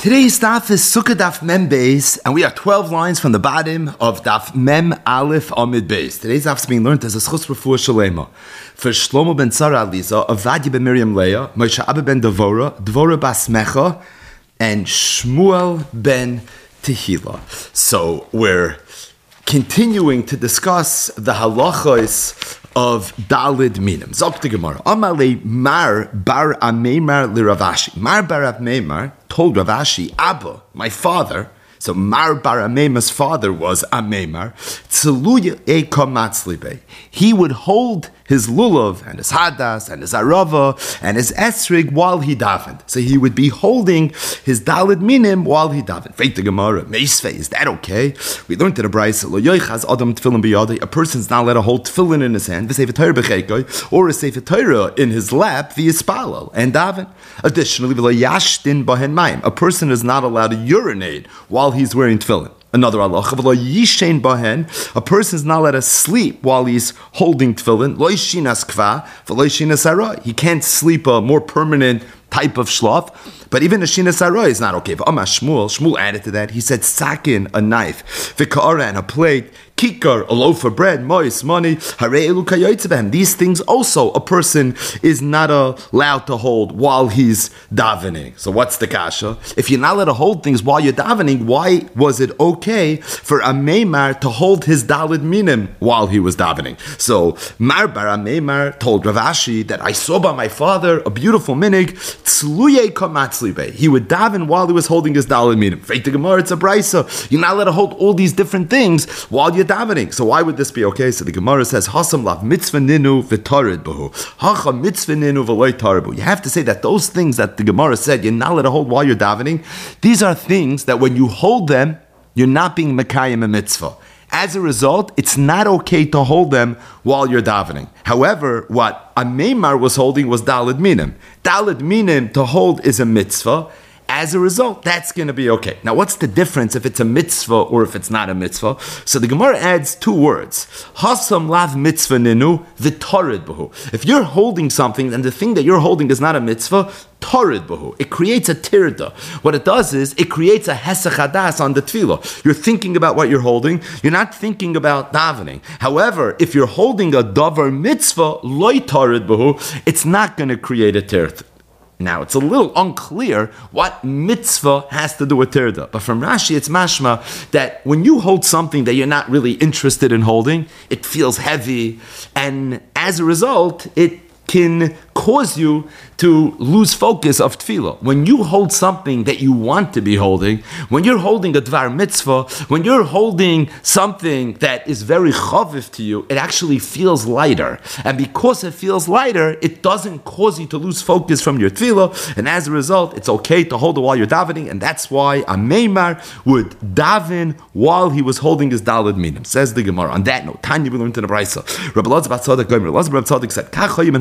Today's daf is Sukkah Daf Mem Beis, and we are 12 lines from the bottom of Daf Mem Aleph Amid Beis. Today's daf is being learned as a Schus Refuah Shalema. For Shlomo ben Tzara Aliza, Avadia ben Miriam Leah, Moshe Abba ben Devora, Devora bas Mecha, and Shmuel ben Tehila. So we're continuing to discuss the halachos of Dalid Minim. Zok the Gemara. Amale Mar bar Ameimar li Ravashi. Mar bar Ameimar told Ravashi, Abba, my father. So Mar bar Ameimar's father was Ameimar. Tzeluya eka matzlibe. He would hold his lulav and his hadas and his arava and his esrig while he davened. So he would be holding his dalid minim while he davened. Feit the Gemara, meisvei, is that okay? We learned in the Brayso, lo yoichaz adam tefillin biyadei. A person's not allowed to hold tefillin in his hand, v'sefer Torah b'cheikoi, or a sefer Torah in his lap, v'yispalel, and daven. Additionally, v'lo yashtin bahen mayim. A person is not allowed to urinate while he's wearing tefillin. Another halacha, v'lo yishein bahen. A person is not allowed to sleep while he's holding tefillin. Lo yishinas kva, v'lo yishinas hara. He can't sleep a more permanent type of shlaf, but even a shinas hara is not okay. But Shmuel added to that. He said, sakin, a knife, v'ka'ara, and a plate, kikar, a loaf of bread, mois, money, harei elu kayotzebem. These things also a person is not allowed to hold while he's davening. So what's the kasha? If you're not allowed to hold things while you're davening, why was it okay for Ameimar to hold his dalid minim while he was davening? So Mar bar Ameimar told Ravashi that I saw by my father a beautiful minig, tzluye kamatzlibe. He would daven while he was holding his dalid minim. Feit the Gemara, it's a brayso. You're not allowed to hold all these different things while you're davening. So why would this be okay? So the Gemara says, Hasam lav mitzvah ninu v'tarid bahu. Hacha mitzvah ninu v'loy taribu. You have to say that those things that the Gemara said you're not allowed to hold while you're davening, these are things that when you hold them, you're not being mekayim a mitzvah. As a result, it's not okay to hold them while you're davening. However, what Ameimar was holding was dalid minim. Dalid minim to hold is a mitzvah. As a result, that's going to be okay. Now, what's the difference if it's a mitzvah or if it's not a mitzvah? So the Gemara adds two words. Hasam lav mitzvah ninu v'torid bahu. If you're holding something and the thing that you're holding is not a mitzvah, torid bahu. It creates a tirda. What it does is it creates a hesach hadas on the tefillah. You're thinking about what you're holding. You're not thinking about davening. However, if you're holding a davar mitzvah, loy torid bahu, it's not going to create a tirda. Now, it's a little unclear what mitzvah has to do with tirda. But from Rashi, it's mashma that when you hold something that you're not really interested in holding, it feels heavy. And as a result, it can cause you to lose focus of tefillah. When you hold something that you want to be holding, when you're holding a dvar mitzvah, when you're holding something that is very chaviv to you, it actually feels lighter. And because it feels lighter, it doesn't cause you to lose focus from your tefillah. And as a result, it's okay to hold it while you're davening. And that's why Ameimar would daven while he was holding his dalid minim. Says the Gemara. On that note, Tanya we learned in the Brayso. Rabbi Elazar bar Tzadok Gomer. Elazar bar Tzadok said,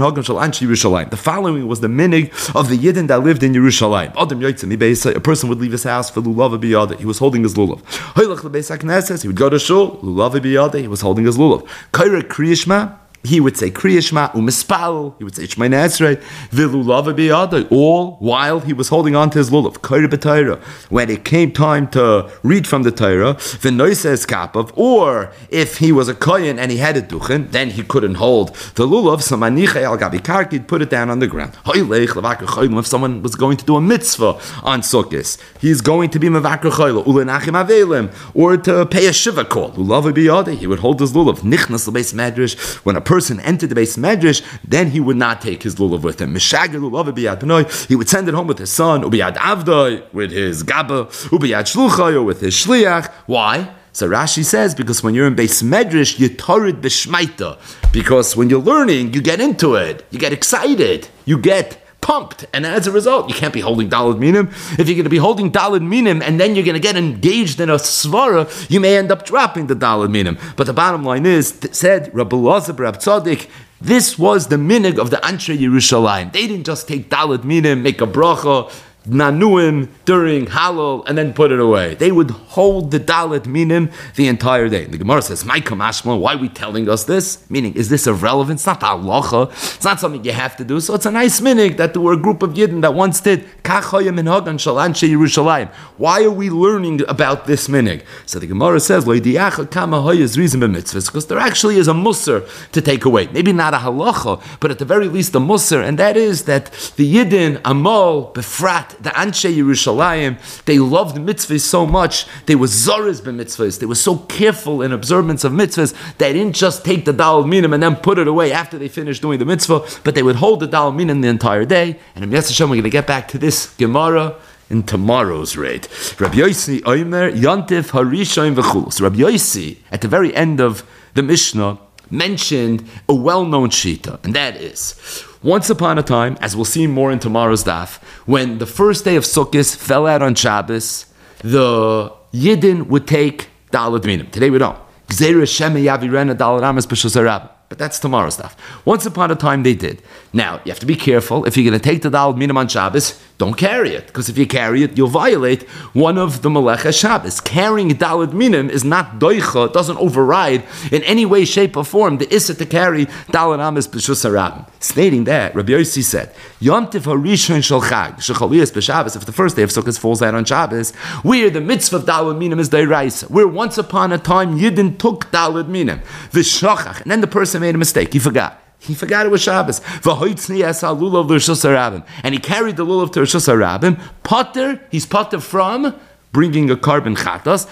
the following was the minig of the Yidden that lived in Yerushalayim. A person would leave his house for lulav biyadeh. He was holding his lulav. He would go to shul, lulav biyadeh. He was holding his lulav. Kaira kriyishma. He would say Kriyashma, Umispal, he would say Shmei Nesrei, Vilulav biyadeh, all while he was holding on to his lulav. Kaira b'Torah. When it came time to read from the Torah, V'noises kapav, or if he was a kohen and he had a duchen, then he couldn't hold the lulav, so manichei al gabi karki, he'd put it down on the ground. If someone was going to do a mitzvah on Sukkot, he's going to be mevakar chayla, ulenachim avelim, or to pay a shiva call, lulav biyadeh, he would hold his lulav. Nichnas l'beis medrash, when a person entered the base medrash, then he would not take his lulav with him. He would send it home with his son, ubiyad avdoi, with his gaba, ubiyad shluchayo, with his shliach. Why? So Rashi says, because when you're in base medrash, you torid b'shmaita. Because when you're learning, you get into it, you get excited, you get pumped, and as a result, you can't be holding dalid minim. If you're going to be holding dalid minim and then you're going to get engaged in a svara, you may end up dropping the dalid minim. But the bottom line is, said Rabbi Elazar bar Tzadok, this was the minig of the Anshe Yerushalayim. They didn't just take dalid minim, make a bracha, nanuim during Halal and then put it away. They would hold the Dalet Minim the entire day. The Gemara says, Maika Mashma, why are we telling us this? Meaning, is this of relevance? It's not halacha. It's not something you have to do. So it's a nice minig that there were a group of Yidden that once did. Why are we learning about this minig? So the Gemara says, because there actually is a musar to take away. Maybe not a halacha, but at the very least a musar, and that is that the Yidden, Amal, Befrat, the Anshe Yerushalayim, they loved mitzvahs so much, they were zoris b'mitzvahs, they were so careful in observance of mitzvahs, they didn't just take the Dal Minim and then put it away after they finished doing the mitzvah, but they would hold the Dal Minim the entire day. And in Yetz Hashem, we're going to get back to this Gemara in tomorrow's raid. Rabbi Yossi Omer, Yontif Harishoim V'chul. So Rabbi Yossi, at the very end of the Mishnah, mentioned a well-known shita, and that is, once upon a time, as we'll see more in tomorrow's daf, when the first day of Sukkot fell out on Shabbos, the Yidden would take Dalet Minim. Today we don't. But that's tomorrow's stuff. Once upon a time they did. Now, you have to be careful. If you're going to take the Dalet Minim on Shabbos, don't carry it. Because if you carry it, you'll violate one of the Melecha Shabbos. Carrying Dalet Minim is not doicha, it doesn't override in any way, shape, or form the issa to carry Dalet Amis B'Shus HaRabim. Stating that, Rabbi Yossi said, Yontif HaRishon Shel Chag, Shechaliyas B'Shabbos, if the first day of Sukkot falls out on Shabbos, where the mitzvah of Dalet Minim is Deiraisa, where once upon a time Yidden took Dalet Minim, V'Shachach, and then the person made a mistake, he forgot. He forgot it was Shabbos. And he carried the lulav to Rishus HaRabim. Potter, he's potter from bringing a carbon chatas,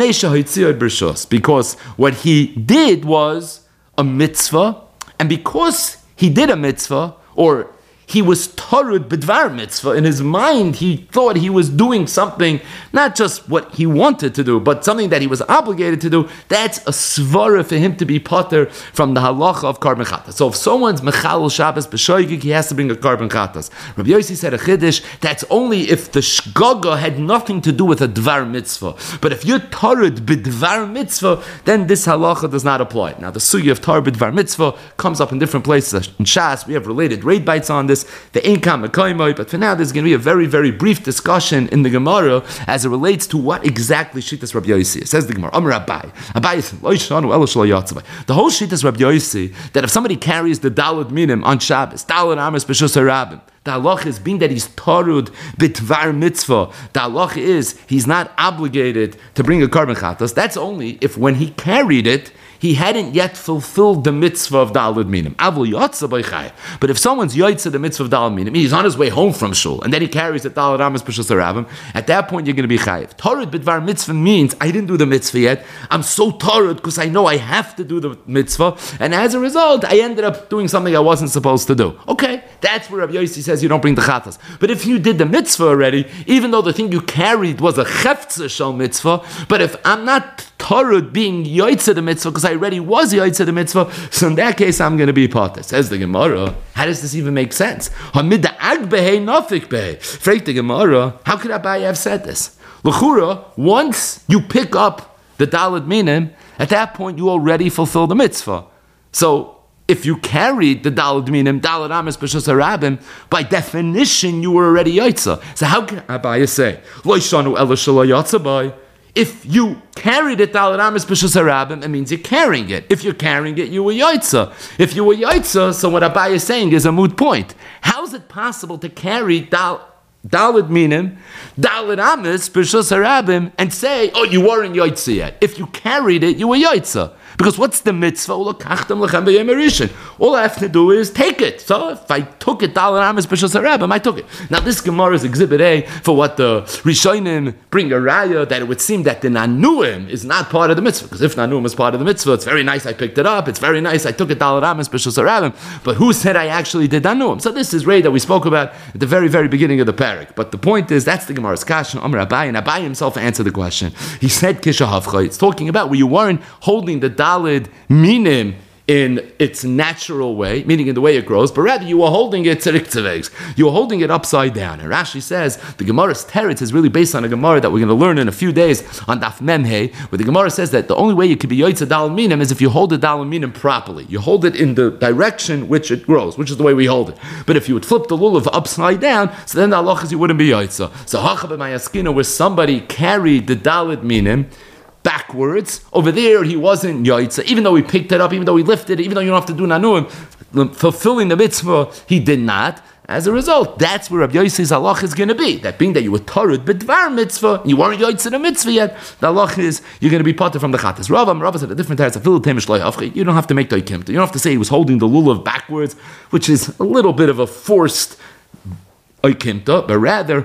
because what he did was a mitzvah, and because he did a mitzvah, or he was torud b'dvar mitzvah, in his mind he thought he was doing something, not just what he wanted to do, but something that he was obligated to do. That's a svara for him to be potter from the halacha of carbon chatas. So if someone's mechalel Shabbos b'shoigig, he has to bring a carbon chatas. Rabbi Yossi said a chiddush, that's only if the shgaga had nothing to do with a dvar mitzvah. But if you're torud b'dvar mitzvah, then this halacha does not apply. Now the sugya of torud b'dvar mitzvah comes up in different places. In Shas, we have related raid bites on this, the Einkam Mekoimoi, but for now there's going to be a very, very brief discussion in the Gemara as it relates to what exactly Shittas Rabbi Yossi. It says the Gemara, Amar Abai. Abai says, the whole Shittas Rabbi Yossi, that if somebody carries the Dalet Minim on Shabbos, Dalet Amos B'Shus HaRabim, the halach is being that he's torud b'tvar mitzvah. The halach is he's not obligated to bring a carbon chatas. That's only if when he carried it, he hadn't yet fulfilled the mitzvah of Dalet Minim. But if someone's yoytze the mitzvah of Dalet Minim, he's on his way home from shul, and then he carries the Dalet Amos B'Shus HaRabim, at that point you're going to be chayiv. Torud b'dvar mitzvah means, I didn't do the mitzvah yet, I'm so torud because I know I have to do the mitzvah, and as a result, I ended up doing something I wasn't supposed to do. Okay, that's where Rabbi Yossi says you don't bring the chatas. But if you did the mitzvah already, even though the thing you carried was a cheftzah shel mitzvah, but if I'm not torud being yoytze the mitzvah because I already was yoytze the mitzvah, so in that case I'm going to be potter. Says the Gemara, how does this even make sense? Hamid ag behei nafik behei. Freit the Gemara, how could Abai have said this? L'chura, once you pick up the Dalet Minim, at that point you already fulfill the mitzvah. So if you carried the Dalet Minim, Dalet Amos B'Shus HaRabim, by definition you were already yoytze. So how can Abai say, Lo yishanu ela shelo yotze bai? If you carried it Dalet Amos B'Shus HaRabim, it means you're carrying it. If you're carrying it, you were yoytze. If you were yoytze, so what Abai is saying is a moot point. How is it possible to carry Dalet Minim, Dalet Amos B'Shus HaRabim, and say, oh, you weren't yoytze yet? If you carried it, you were yoytze. Because what's the mitzvah? All I have to do is take it. So if I took it, Dalet Amos B'Shus HaRabim, I took it. Now this Gemara is Exhibit A for what the Rishonim bring a raya, that it would seem that the Nanuim is not part of the mitzvah. Because if Nanuim is part of the mitzvah, it's very nice I picked it up, it's very nice I took it, Dalet Amos B'Shus HaRabim. But who said I actually did Nanuim? So this is Ray that we spoke about at the very, very beginning of the parak. But the point is, that's the Gemara's kasha. Amar Abai, and Abai himself answered the question. He said, Kisha Havcha, it's talking about where you weren't holding the Dalet Minim in its natural way, meaning in the way it grows, but rather you were holding it tzariktzavegz. You were holding it upside down. And Rashi says the Gemara's teretz is really based on a Gemara that we're going to learn in a few days on Daf Memhei, where the Gemara says that the only way you can be yoytze dal minim is if you hold the dal minim properly. You hold it in the direction which it grows, which is the way we hold it. But if you would flip the lulav upside down, so then the halach is you wouldn't be yoytze. So hacha b'mayaskina, where somebody carried the dalid minim backwards, over there he wasn't yoytze, even though he picked it up, even though he lifted it, even though you don't have to do nanuim, fulfilling the mitzvah, he did not. As a result, that's where Rabbi Yossi's halach is going to be. That being that you were tarud b'dvar mitzvah, you weren't yoytze the mitzvah yet, the halach is you're going to be potter from the chatas. Rava said a different teretz. You don't have to make the ikimta. You don't have to say he was holding the lulav backwards, which is a little bit of a forced oikimta, but rather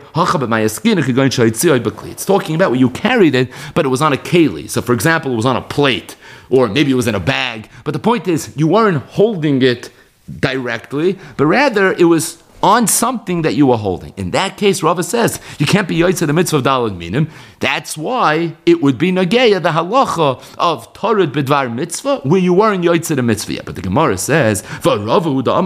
it's talking about where you carried it, but it was on a keli. So, for example, it was on a plate, or maybe it was in a bag. But the point is, you weren't holding it directly, but rather it was on something that you were holding. In that case, Rava says you can't be yoytze the mitzvah of daled minim. That's why it would be nageya the halacha of tarud b'dvar mitzvah where you weren't yoytze the mitzvah yet. But the Gemara says, how does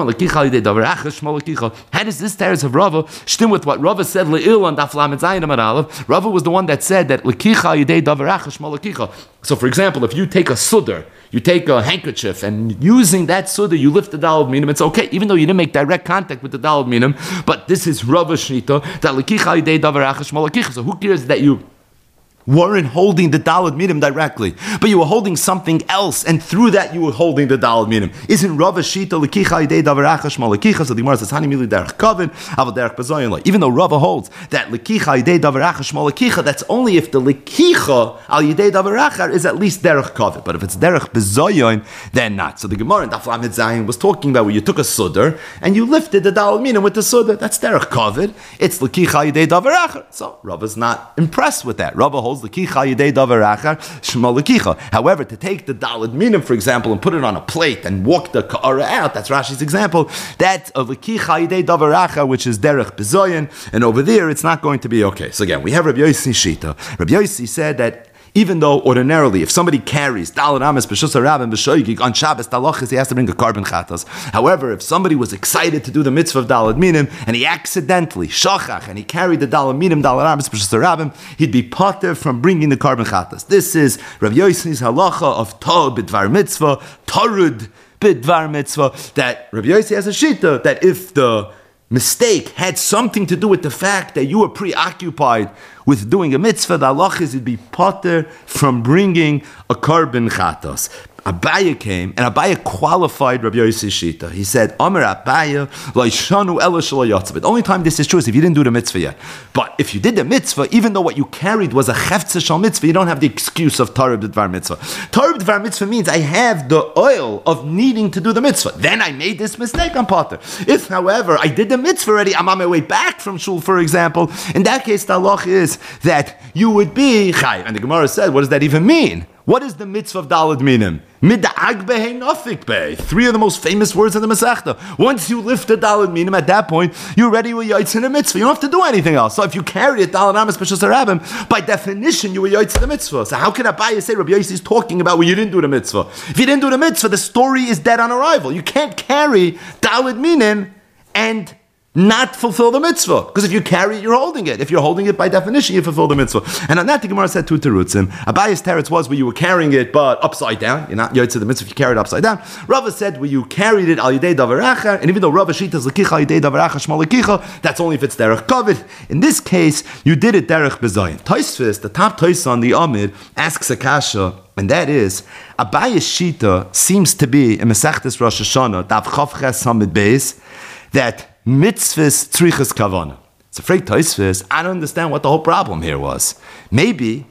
this teretz of Rava stem with what Rava said le'il on daf lamed zayin amar aleph? Rava was the one that said that lekicha yidei davar achas shma lekicha. So, for example, if you take a sudar, you take a handkerchief, and using that sudar, you lift the daled minim, it's okay, even though you didn't make direct contact with the daled minim, but this is Rava Shnita, that lekicha yidei davar achas shma lekicha. So who cares that you weren't holding the daled minim directly, but you were holding something else, and through that you were holding the daled minim? Isn't Rava Shita lekicha yidei davar achas shma lekicha? So the Gemara says hani mili derech kavin aval derech bazoyin. Even though Rava holds that lekicha yidei davar achas shma lekicha, that's only if the lekicha al yidei davar achar is at least derech kavin. But if it's derech bazoyin, then not. So the Gemara in Daf Lamed Zayin was talking about where you took a sudar and you lifted the daled minim with the sudar. That's derech kavin. It's lekicha yidei davar achar. So Rava's not impressed with that. Rava holds lekicha yidei davar achar shma lekicha. However, to take the daled minim, for example, and put it on a plate and walk the ka'ara out, that's Rashi's example, that's a lekicha yidei davar achar, which is derech bezoyin, and over there it's not going to be okay. So again, we have Rabbi Yossi Shita. Rabbi Yossi said that even though ordinarily, if somebody carries daled ames b'shus harabim b'shoigig on Shabbos talachis, he has to bring a carbon chatas. However, if somebody was excited to do the mitzvah of daled minim and he accidentally shachach and he carried the daled minim daled ames b'shus harabim, he'd be potter from bringing the carbon chatas. This is Rav Yossi's halacha of tor b'dvar mitzvah, torud b'dvar mitzvah. That Rav Yossi has a shita that if the mistake had something to do with the fact that you were preoccupied with doing a mitzvah, the halach is you'd be potter from bringing a carbon chatos. Abaya came, and Abaya qualified Rabbi Yossi Shita. He said, Amar Abaya, Laishanu Ela Shelo Yatzavit. The only time this is true is if you didn't do the mitzvah yet. But if you did the mitzvah, even though what you carried was a cheftzeh shal mitzvah, you don't have the excuse of Tarib Dvar mitzvah. Tarib Dvar mitzvah means I have the oil of needing to do the mitzvah. Then I made this mistake on potter. If, however, I did the mitzvah already, I'm on my way back from shul, for example, in that case, the halach is that you would be chayiv. And the Gemara said, what does that even mean? What is the mitzvah of daled minim? Mid'ag behe nafik behe. Three of the most famous words in the Masechta. Once you lift the daled minim, at that point, you're ready with yaitz in the mitzvah. You don't have to do anything else. So if you carry it daled ames b'shus harabim, by definition, you were yaitz in the mitzvah. So how can Abaye say Rabbi Yossi is talking about when you didn't do the mitzvah? If you didn't do the mitzvah, the story is dead on arrival. You can't carry daled minim and not fulfill the mitzvah. Because if you carry it, you're holding it. If you're holding it, by definition, you fulfill the mitzvah. And on that, the Gemara said two terutzim. Abaye's teretz was where you were carrying it, but upside down. You're not yotzei the mitzvah if you carry it upside down. Rava said where you carried it al yidei davar achar, and even though Rava shita is lekicha al yidei davar achar shma lekicha, that's only if it's derech kavod. In this case, you did it derech bezayin. Tosfos, the top Tosfos on the Amid, asks a kasha, and that is, Abaye's shita seems to be in Masechtas Rosh Hashanah, Daf Chav Ches Hamid Beis, that mitzvahs tzrichas kavana. It's a freak Tosfos. I don't understand what the whole problem here was. Maybe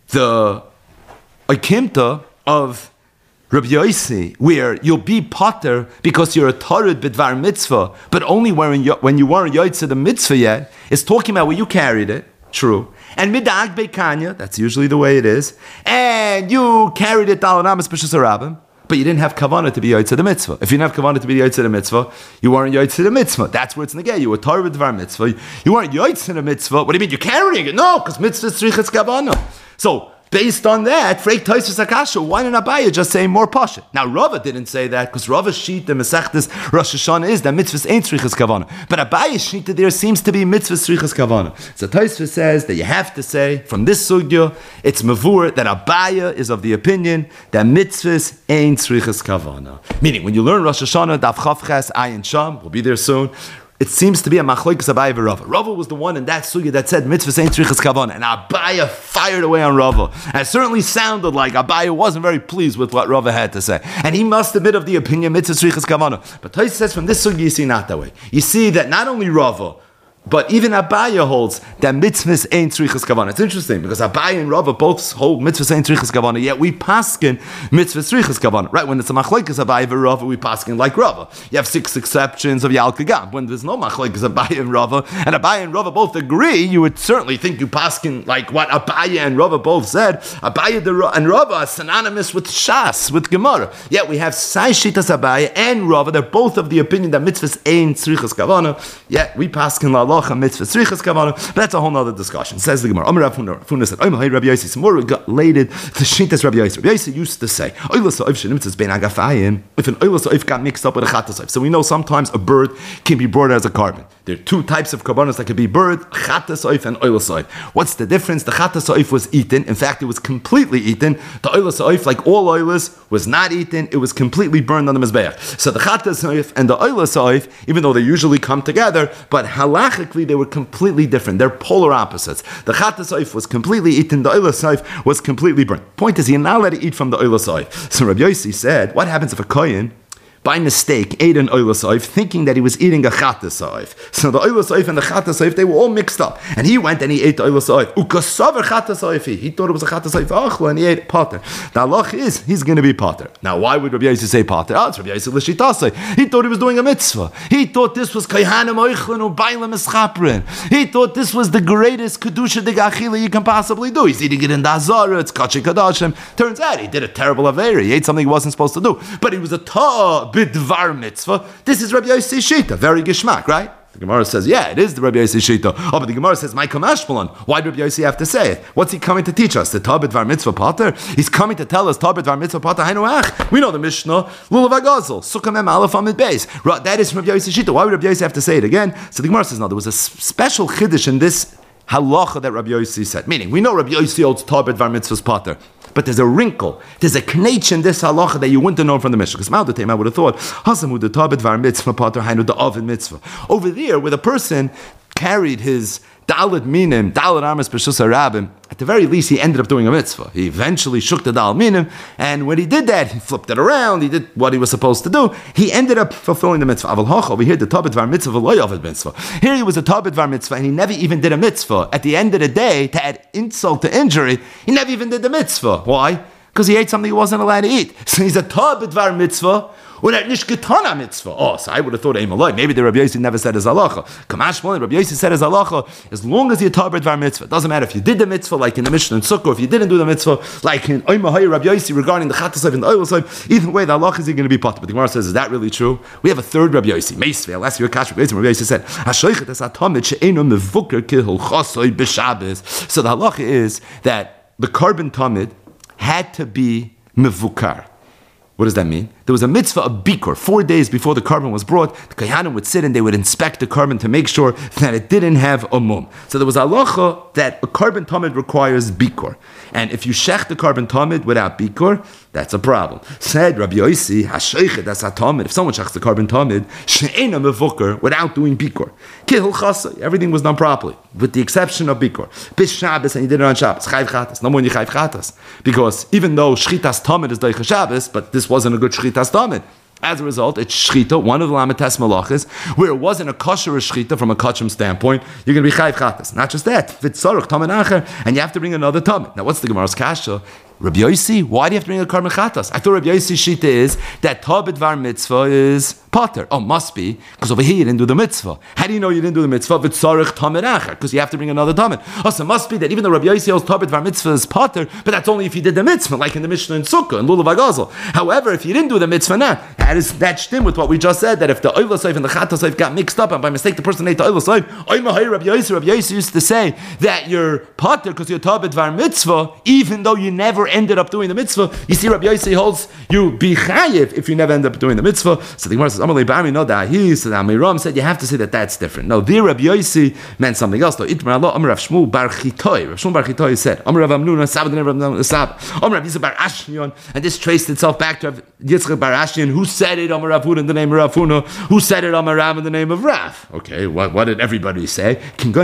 the akimta of Rabbi Yossi, where you'll be potter because you're a tarud b'dvar mitzvah, but only when you weren't yotzei the mitzvah yet, is talking about where you carried it. True. And mid'ag beikanya, that's usually the way it is, and you carried it daled ames b'shus harabim, but you didn't have kavanah to be yotzei the mitzvah. If you didn't have kavanah to be yotzei the mitzvah, you weren't yotzei the mitzvah. That's where it's negay. You were tarud b'dvar mitzvah. You weren't yotzei the mitzvah. What do you mean? You're carrying it? No, because mitzvah is tzrichas kavanah. So Based on that, Freik Tosfos Akasha, why didn't Abaye just say more pasha? Now Rava didn't say that because Rava's sheet in Masechtas Rosh Hashanah is that mitzvahs ain't tzrichas kavana, but Abaye's sheet there seems to be mitzvahs tzrichas kavana. So Tosfos says that you have to say from this sugya, it's mavur that Abaye is of the opinion that mitzvahs ain't tzrichas kavana. Meaning, when you learn Rosh Hashanah, Daf Chav Ches Ayin Sham, we'll be there soon. It seems to be a machlokes Abaye v'Rava. Rava was the one in that sugya that said mitzvahs ain't tzrichas kavana, and Abaye fired away on Rava. And it certainly sounded like Abaye wasn't very pleased with what Rava had to say, and he must have been of the opinion mitzvahs tzrichas kavana. But Tosfos says from this sugya you see not that way. You see that not only Rava, but even Abaye holds that mitzvahs ain't tzrichas kavana. It's interesting because Abaye and Rava both hold mitzvahs ain't tzrichas kavana, yet we paskin mitzvahs tzrichas kavana. Right? When it's a machlokes Abaye v'Rava, we paskin like Rava. You have 6 exceptions of Yal Kagam. When there's no machlokes Abaye and Rava both agree, you would certainly think you paskin like what Abaye and Rava both said. Abaye and Rava are synonymous with Shas, with Gemara. Yet we have Sai Shitas Abaye and Rava. They're both of the opinion that mitzvahs ain't tzrichas kavana. Yet we paskin la mitzvah tzrichas kavana, but that's a whole other discussion. Says the Gemara. Amar Rav Huna said, "Rabbi Yossi." It's more related to Shintas Rabbi Yossi. Rabbi Yossi used to say, "Oilas ha'oif shenitzas bein agafayim." If an oilas ha'oif got mixed up with a chatas ha'oif, so we know sometimes a bird can be brought as a carbon. There are 2 types of karbanos that can be bird: chatas ha'oif and oilas ha'oif. What's the difference? The chatas ha'oif was eaten. In fact, it was completely eaten. The oilas ha'oif, like all oilas, was not eaten. It was completely burned on the mizbeach. So the chatas ha'oif and the oilas ha'oif, even though they usually come together, but halachically they were completely different. They're polar opposites. The chatas ha'oif was completely eaten. The oilas ha'oif was completely burned. Point is, you're not allowed to eat from the oilas ha'oif. So Rabbi Yossi said, what happens if a kohen by mistake ate an oilas ha'oif thinking that he was eating a chatas ha'oif? So the oilas ha'oif and the chatas ha'oif, they were all mixed up. And he went and he ate the oilas ha'oif. Ukasaver chatas ha'oif. He thought it was a chatas ha'oif and he ate pater. The halach is, he's going to be pater. Now, why would Rabbi Yossi say pater? It's Rabbi Yossi l'shitasei. He thought he was doing a mitzvah. He thought this was kayhanim oichlin u'bailim eschaprin. He thought this was the greatest kedusha de gachila you can possibly do. He's eating it in the azara. It's kachi kadashim. Turns out he did a terrible avera. He ate something he wasn't supposed to do. But he was a bidvar mitzvah. This is Rabbi Yossi Shita. Very gishmak, right? The Gemara says, yeah, it is the Rabbi Yossi Shita. Oh, but the Gemara says, my kamashmalan. Why did Rabbi Yossi have to say it? What's he coming to teach us? The Tabit Var Mitzvah Pater? He's coming to tell us Tabit Var Mitzvah Pater Hainu. We know the Mishnah, Lulav Agazel, Sukkah Mem Aleph Amid Beis. That is from Rabbi Yossi Shita. Why would Rabbi Yossi have to say it again? So the Gemara says, no, there was a special chiddush in this halacha that Rabbi Yossi said. Meaning, we know Rabbi Yossi holds Tabit Var Mitzvah's Pater. But there's a wrinkle, there's a knetch in this halacha that you wouldn't have known from the Mishnah. Because Maldatim, I would have thought, Hasamu the Tabit Var Mitzvah Pater Hainu the Ovid Mitzvah. Over there, where the person carried his Dalit Minim, Dalit Armas B'Shus HaRabim, at the very least, he ended up doing a mitzvah. He eventually shook the Dalit Minim, and when he did that, he flipped it around, he did what he was supposed to do, he ended up fulfilling the mitzvah. Aval Hoch, over here, the Tabit Var Mitzvah, V'lo Yovid Mitzvah. Here he was a Tabit Var Mitzvah, and he never even did a mitzvah. At the end of the day, to add insult to injury, he never even did the mitzvah. Why? Because he ate something he wasn't allowed to eat. So he's a Tabit Var Mitzvah, or that Nishketana Mitzvah. Oh, so I would have thought, maybe the Rabbi Yossi never said his halacha. Kamash Malin, Rabbi Yossi said his halacha, as long as you're Tabit Var Mitzvah. It doesn't matter if you did the mitzvah, like in the Mishnah and Sukkah, or if you didn't do the mitzvah, like in Oimahai Rabbi Yossi regarding the Chatasayv and the Oilosayv. Either way, the halacha is going to be potter. But the Gemara says, is that really true? We have a third Rabbi Yossi, Meisvei. I'll ask you a question. Rabbi Yossi said, Hashoichet es atamid she'enu mevuker kihul chasoy b'Shabbos. So the halacha is that the carbon tamid had to be mevukar. What does that mean? There was a mitzvah of bikor. 4 days before the carbon was brought, the kohanim would sit and they would inspect the carbon to make sure that it didn't have a mum. So there was a halacha that a carbon tamid requires bikor. And if you shech the carbon tamid without bikor, that's a problem. Said Rabbi Yossi, Hashoichet as hatamid. If someone shechs the carbon tamid, she'ena mevukar, without doing bikor, kihul chasai, everything was done properly, with the exception of bikor. Bis Shabbos, and you did it on Shabbos. Chayv chatas. No more than you chayv chatas. Because even though shchitas tamid is doicha Shabbos, but this wasn't a good shchitas tamid. As a result, it's shchita, one of the lamites malachis, where it wasn't a kosher shchita from a kachim standpoint. You're going to be chayv chatas. Not just that, vitzaruch tamid acher, and you have to bring another tamid. Now, what's the Gemara's kasha? Rabbi Yossi, why do you have to bring a carbon chatas? I thought Rabbi Yossi's shita is that Tabit Var Mitzvah is potter. Oh, must be, because over here you didn't do the mitzvah. How do you know you didn't do the mitzvah? V'tzarech tamid acher, because you have to bring another tamid. Oh, so it must be that even though Rabbi Yossi holds Tabit Var Mitzvah is potter, but that's only if you did the mitzvah, like in the Mishnah and Sukkah and Lulav Agazel. However, if you didn't do the mitzvah, now, That's stim with what we just said, that if the oila soif and the chata soif got mixed up and by mistake the person ate the oila soif, Rabbi Yossi used to say that you're potter because you're tabed var mitzvah, even though you never ended up doing the mitzvah. You see, Rabbi Yossi holds you be chayiv if you never end up doing the mitzvah. So the Gemara says, Amalei Bami no dahi. So the Amiram said you have to say that that's different. No, the Rabbi Yossi meant something else. Though Itmar Allah, Amar Rav Shmuel Bar Chitoi. Rav Shmuel Bar Chitoi said, Amar Rav Amnuna Sabbath Rav Amnuna Sabbath. Amar Rav Yisrael Bar Ashnion, and this traced itself back to Yitzchak Bar Ashnion, who said it Amar Rav Huna in the name of Rav Huna, who said it Amar Rav in the name of Rav. Okay, what did everybody say?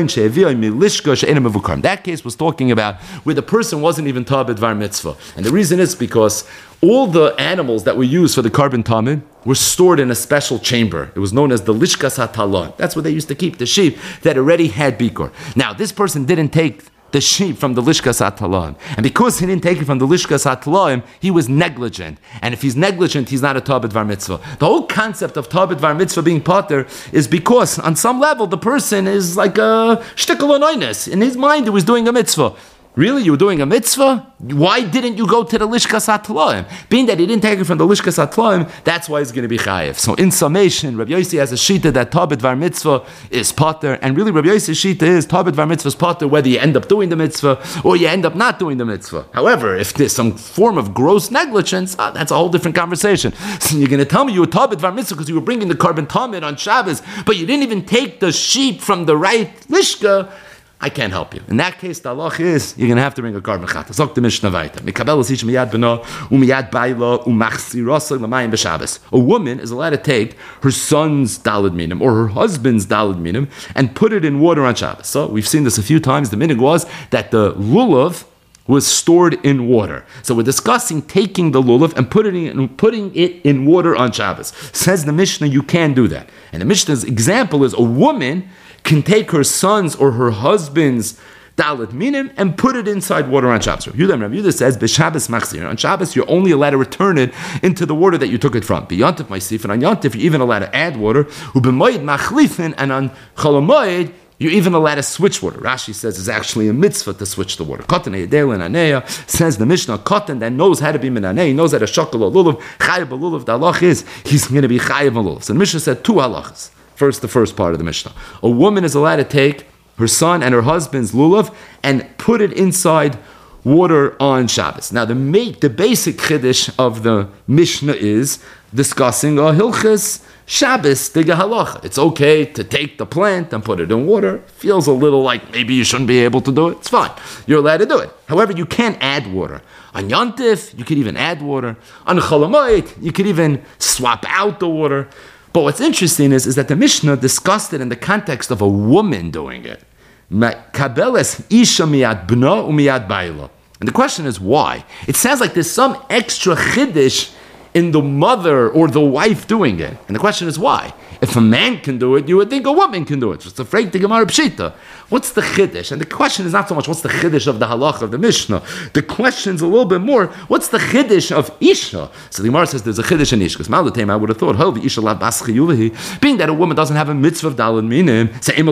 That case was talking about where the person wasn't even tabed var mitzvah, and the reason is because all the animals that were used for the carbon tamid were stored in a special chamber. It was known as the lishkas hatalon. That's where they used to keep the sheep that already had bikor. Now, this person didn't take the sheep from the lishkas hatalon, and because he didn't take it from the lishkas hatalon, he was negligent. And if he's negligent, he's not a tabed var mitzvah. The whole concept of tabed var mitzvah being potter is because on some level the person is like a shtickle anoinus. In his mind, he was doing a mitzvah. Really? You were doing a mitzvah? Why didn't you go to the Lishkas HaTlaim? Being that he didn't take it from the Lishkas HaTlaim, that's why he's going to be chayiv. So in summation, Rabbi Yossi has a shita that Tabed Var Mitzvah is potter, and really Rabbi Yossi's shita is Tabed Var Mitzvah is potter whether you end up doing the mitzvah or you end up not doing the mitzvah. However, if there's some form of gross negligence, that's a whole different conversation. So you're going to tell me you were Tabed Var Mitzvah because you were bringing the carbon tamid on Shabbos, but you didn't even take the sheep from the right Lishka. I can't help you. In that case, the halach is you're going to have to bring a carbon chata. Zok the Mishnah weiter. Mikabel is ish miyad beno umiyad baylo umachsirasa l'mayim b'Shabbos. A woman is allowed to take her son's daled minim or her husband's daled minim and put it in water on Shabbos. So we've seen this a few times. The minig was that the lulav was stored in water. So we're discussing taking the lulav and putting it in water on Shabbos. Says the Mishnah, you can do that. And the Mishnah's example is a woman can take her son's or her husband's dalet minim and put it inside water on Shabbos. Rabbi Yehuda says, b'Shabbos machzir. On Shabbos, you're only allowed to return it into the water that you took it from. B'Yontif ma'isif, and on Yontif, you're even allowed to add water. U'b'moed machlifin, and on Cholamoed, you're even allowed to switch water. Rashi says it's actually a mitzvah to switch the water. Katan Yedel and Aneya says the Mishnah, Katan that knows how to be minanei, he knows how to shakal a lulav, chayav a lulav. The halach is he's going to be chayav a lulav. So the Mishnah said two halachas. First, the first part of the Mishnah. A woman is allowed to take her son and her husband's lulav and put it inside water on Shabbos. Now, the basic chiddush of the Mishnah is discussing a hilchas Shabbos diga halacha. It's okay to take the plant and put it in water. Feels a little like maybe you shouldn't be able to do it. It's fine. You're allowed to do it. However, you can't add water. On Yontif, you could even add water. On Cholamoid, you could even swap out the water. But what's interesting is that the Mishnah discussed it in the context of a woman doing it. Kabeles isha miyad bno umiyad bayla. And the question is why? It sounds like there's some extra chiddush in the mother or the wife doing it. And the question is why? If a man can do it, you would think a woman can do it. It's afraid to Gemara Pshita. What's the chiddush? And the question is not so much what's the chiddush of the halach of the Mishnah. The question is a little bit more, what's the chiddush of Isha? So the Gemara says there's a chiddush in Isha. Because I would have thought, being that a woman doesn't have a mitzvah of daled minim,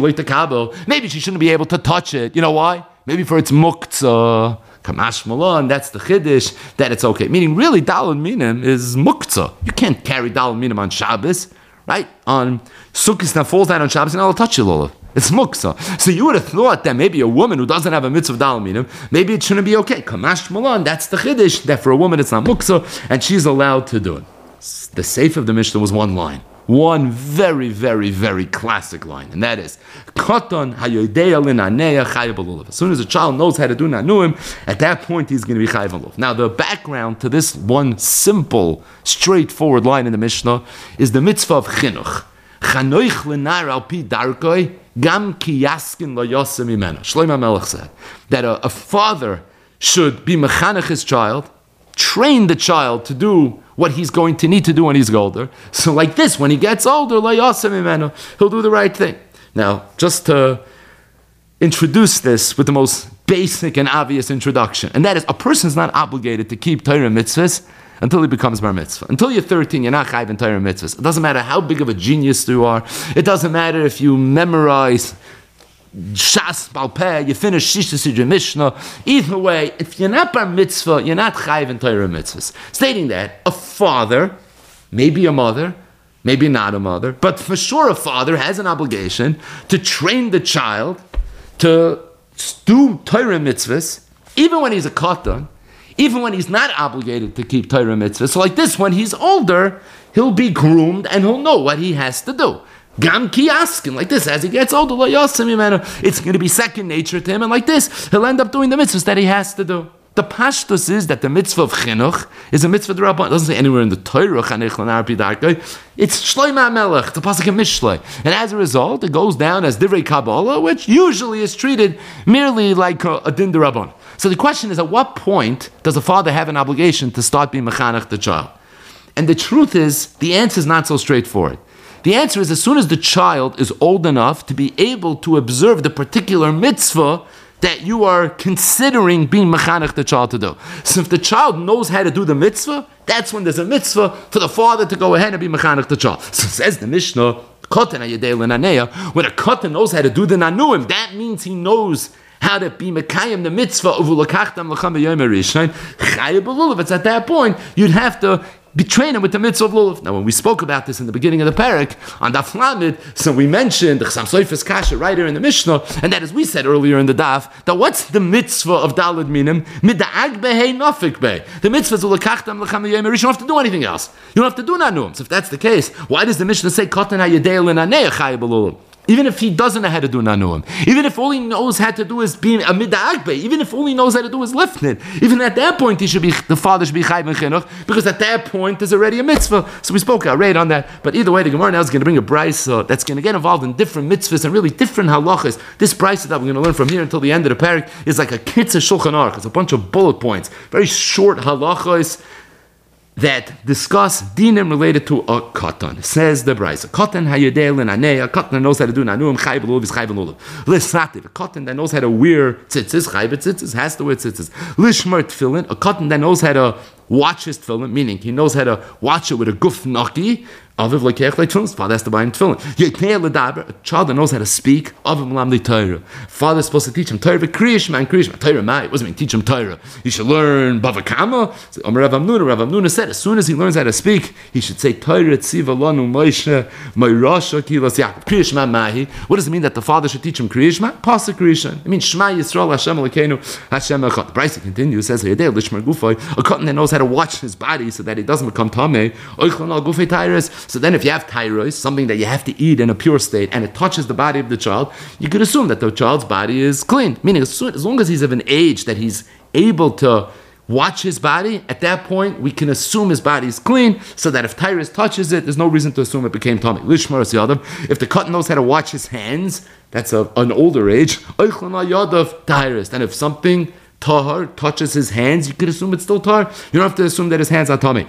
maybe she shouldn't be able to touch it. You know why? Maybe for its muktzah. Kamash Malon, that's the chiddush, that it's okay. Meaning, really, daled minim is muktzah. You can't carry daled minim on Shabbos, right? On Sukkot, that falls down on Shabbos, and I'll touch you, lulav. It's muktzah. So you would have thought that maybe a woman who doesn't have a mitzvah of daled minim, maybe it shouldn't be okay. Kamash Malon, that's the chiddush, that for a woman it's not muktzah, and she's allowed to do it. The seif of the Mishnah was one line. One very, very, very classic line, and that is, Katan hayodeya linaneya chayav b'lulav. As soon as a child knows how to do nanuim, at that point he's going to be chayav b'lulav. Now, the background to this one simple, straightforward line in the Mishnah is the mitzvah of chinuch. Chanoich l'nar al pi darkoi gam ki yaskin lo yosem imena. Shlomo Melech said that a father should be mechanech his child, train the child to do what he's going to need to do when he's older. So like this, when he gets older, he'll do the right thing. Now, just to introduce this with the most basic and obvious introduction, and that is, a person is not obligated to keep Torah mitzvahs until he becomes bar mitzvah. Until you're 13, you're not chayv in Torah mitzvahs. It doesn't matter how big of a genius you are. It doesn't matter if you memorize Shas Balpeh, you finish Shisha Sidra Mishnah. Either way, if you're not bar mitzvah, you're not chayv in Torah mitzvahs. Stating that a father maybe a mother, maybe not a mother, but for sure a father has an obligation to train the child to do Torah mitzvahs, even when he's a katan, even when he's not obligated to keep Torah mitzvahs. So like this, when he's older, he'll be groomed and he'll know what he has to do. Gam ki askin, like this, as he gets older, it's going to be second nature to him, and like this, he'll end up doing the mitzvahs that he has to do. The pashtus is that the mitzvah of chinuch is a mitzvah d'Rabbanan. It doesn't say anywhere in the Torah, chanech l'nar pidarkei. It's Shlomo HaMelech, it's a pasuk in Mishlei. And as a result, it goes down as divrei Kabbalah, which usually is treated merely like a din d'Rabbanan. So the question is, at what point does a father have an obligation to start being mechanech the child? And the truth is, the answer is not so straightforward. The answer is, as soon as the child is old enough to be able to observe the particular mitzvah that you are considering being mechanech the child to do. So if the child knows how to do the mitzvah, that's when there's a mitzvah for the father to go ahead and be mechanech the child. So says the Mishnah, when a katan knows how to do the nanuim, that means he knows how to be mekayim the mitzvah of ulakachtam l'cham b'yom harishon. Chayav b'lulav. It's at that point you'd have to be trained with the mitzvah of lulav. Now, when we spoke about this in the beginning of the parak on Daf Lamed, so we mentioned the Chasam Soifes Kasha right here in the Mishnah, and that, as we said earlier in the Daf, that what's the mitzvah of Daled Minim? Mid'ag behei nafik beh. The mitzvah is ulakachtam l'cham b'yom harishon. You don't have to do anything else. You don't have to do nanum. So if that's the case, why does the Mishnah say katan hayedei l'nanei chayav b'lulav? Even if he doesn't know how to do nanuim, even if all he knows how to do is being a midagbe, even if all he knows how to do is lifting, even at that point the father should be chayv and chinuch, because at that point there's already a mitzvah. So we spoke outright on that. But either way, the Gemara now is going to bring a brisa that's going to get involved in different mitzvahs and really different halachas. This brisa that we're going to learn from here until the end of the parak is like a kitzur shulchan aruch. It's a bunch of bullet points, very short halachas that discuss dinim related to a katan. Says the brisa, katan hayedei l'nanei, a katan knows how to do nanuim, chayv l'ulav is chayv l'ulav. L'srativ, a katan that knows how to wear tzitzis, chayv tzitzis, has to wear tzitzis. L'shmer tefillin, a katan that knows how to watch his tefillin, meaning he knows how to watch it with a guf naki. Aviv lekech like tefillin. Father has to buy him tefillin. Yeknei l'daber, a child that knows how to speak. Aviv l'amli Torah. Father is supposed to teach him Torah. Kriyishma and Kriyishma. Torah mai. It doesn't mean teach him Torah. He should learn Bava Kama. Rav Amnuna said, as soon as he learns how to speak, he should say Torah tziva lanu Moshe Moirasha kilas Yaakov. Kriyishma mahi. What does it mean that the father should teach him Kriyishma? Pasuk Kriyishma. It means Shema Yisrael Hashem Elokeinu Hashem Echad. The Brisa continues, says Hayedei lishmer gufay. A katan that knows how to watch his body so that he doesn't become tamei. Oichlon al gufay tyrus. So then if you have tyros, something that you have to eat in a pure state, and it touches the body of the child, you could assume that the child's body is clean. Meaning, as long as he's of an age that he's able to watch his body, at that point, we can assume his body is clean, so that if tyrus touches it, there's no reason to assume it became tummy. Lishmaras yadav. If the katan knows how to watch his hands, that's an older age. Oichlon yadav tyrus. And if something tahar touches his hands, you could assume it's still tahar. You don't have to assume that his hands are tummy.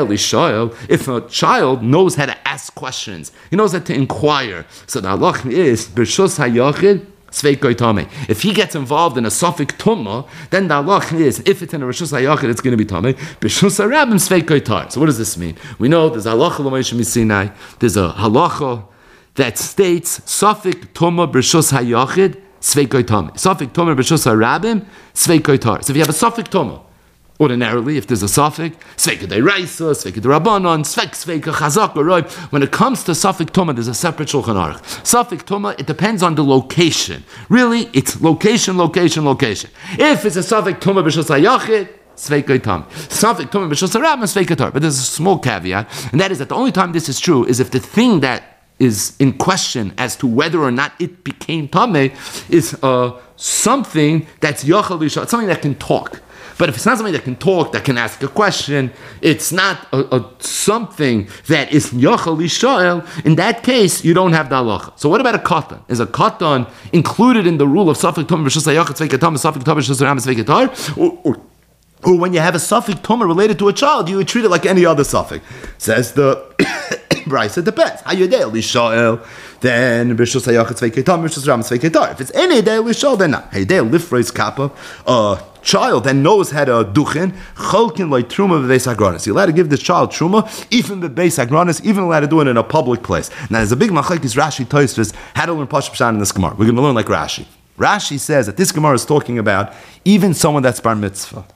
If a child knows how to ask questions, he knows how to inquire. So the halach is b'shus hayachid sveikoi tamei. If he gets involved in a suffik tumma, then the halach is, if it's in a rishus hayachid, it's going to be tamei. B'shus harabim sveikoi tar. So what does this mean? We know there's a halacha l'moshe misinai. There's a halacha that states suffik tumma b'shus hayachid sveikoi tamei. Suffik tumma b'shus harabim sveikoi tar. So if you have a suffik tumma, ordinarily, if there's a suffix, sveika deiraisa, sveika derabanan, sveika chazak or roib. When it comes to suffix tuma, there's a separate shulchan aruch. Suffix tuma, it depends on the location. Really, it's location. If it's a suffix tuma b'shus hayachid, sveika tam. Suffix tuma b'shus harabim, sveika tar. But there's a small caveat, and that is that the only time this is true is if the thing that is in question as to whether or not it became tameh is something that's yachal lisha, something that can talk. But if it's not something that can talk, that can ask a question, it's not something that is yachal lishael, in that case, you don't have the halacha. So what about a katan? Is a katan included in the rule of safek tum b'shus hayachid sveika tam, safek tum b'shus haram sveika tar? Or when you have a suffix tumah related to a child, you would treat it like any other suffix. Says the Bryce, it depends. Hayedei lishael, then b'shus hayachid sveika tam, b'shus haram sveika tar. If it's any day lishael, then not. Hayedei lifreis kappa, child that knows how to duchen, cholkin like truma b'beis hagranis. You're allowed to give this child truma, even b'beis hagranis, even allowed to do it in a public place. Now there's a big machlekes Rashi Tosfos how to learn Pashup Pshat in this Gemara. We're going to learn like Rashi. Rashi says that this Gemara is talking about even someone that's bar mitzvah.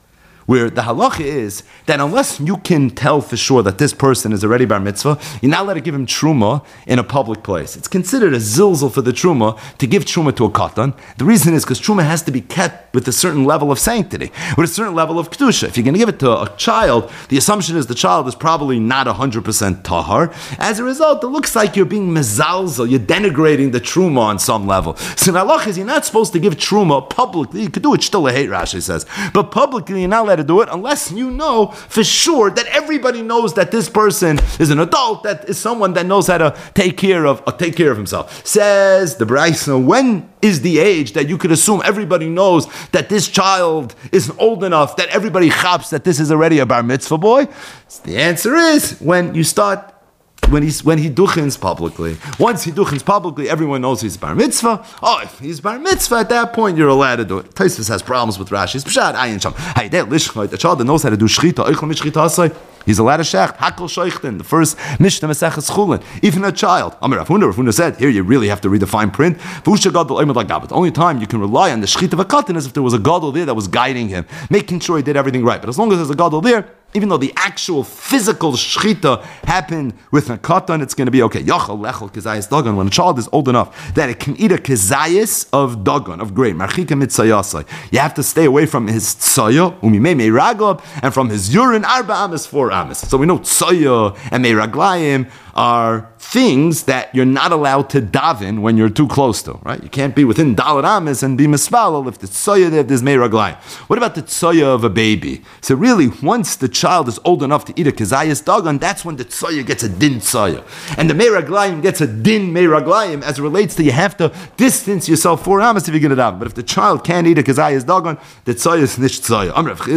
where the halacha is that unless you can tell for sure that this person is already bar mitzvah, you're not allowed to give him truma in a public place. It's considered a zilzal for the truma to give truma to a katan. The reason is because truma has to be kept with a certain level of sanctity, with a certain level of kedusha. If you're going to give it to a child, the assumption is the child is probably not 100% tahar. As a result, it looks like you're being mezalzel, you're denigrating the truma on some level. So the halacha is you're not supposed to give truma publicly. You could do it still a hate, Rashi says. But publicly, you're not allowed to do it unless you know for sure that everybody knows that this person is an adult, that is someone that knows how to take care of himself. Says the Braisa, when is the age that you could assume everybody knows that this child is old enough that everybody chaps that this is already a bar mitzvah boy? So the answer is when he duchens publicly. Once he duchens publicly, everyone knows he's bar mitzvah. Oh, if he's bar mitzvah, at that point you're allowed to do it. Tosfos has problems with Rashi's pshat. The child that knows how to do shchita, he's allowed to shecht. Hakol sheichten, the first Mishnah Maseches Chulin. Even a child. Amar Rav Huna said, here you really have to read the fine print. The only time you can rely on the shchita of a katan is if there was a gadol there that was guiding him, making sure he did everything right. But as long as there's a gadol there, even though the actual physical shchita happened with a katan, it's going to be okay. Yachal lechel kezayis dagan. When a child is old enough that it can eat a kezayis of dagan, of grain, marchika mitzayasai, you have to stay away from his tzaya, umimei meiragab, and from his urine, arba amis, 4 amis. So we know tzaya and meiraglayim are things that you're not allowed to daven when you're too close to, right? You can't be within dalat amis and be mispalel if the tzaya there, there's meiraglayim. What about the tzaya of a baby? So really, once the child is old enough to eat a kezayis dagan, that's when the tzaya gets a din tzaya. And the meiraglayim gets a din meiraglayim as it relates to you have to distance yourself 4 amis if you're going to daven. But if the child can't eat a kezayis dagan, the tzaya is nish tzaya.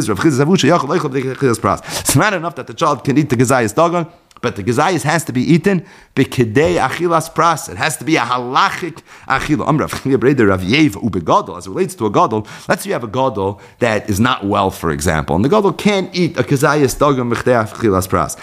It's not enough that the child can eat the kezayis dagan, but the gezayis has to be eaten b'kedei achilas pras. It has to be a halachic achila. As it relates to a gadol, let's say you have a gadol that is not well, for example, and the gadol can't eat a gezayis dagam b'kedei achilas pras.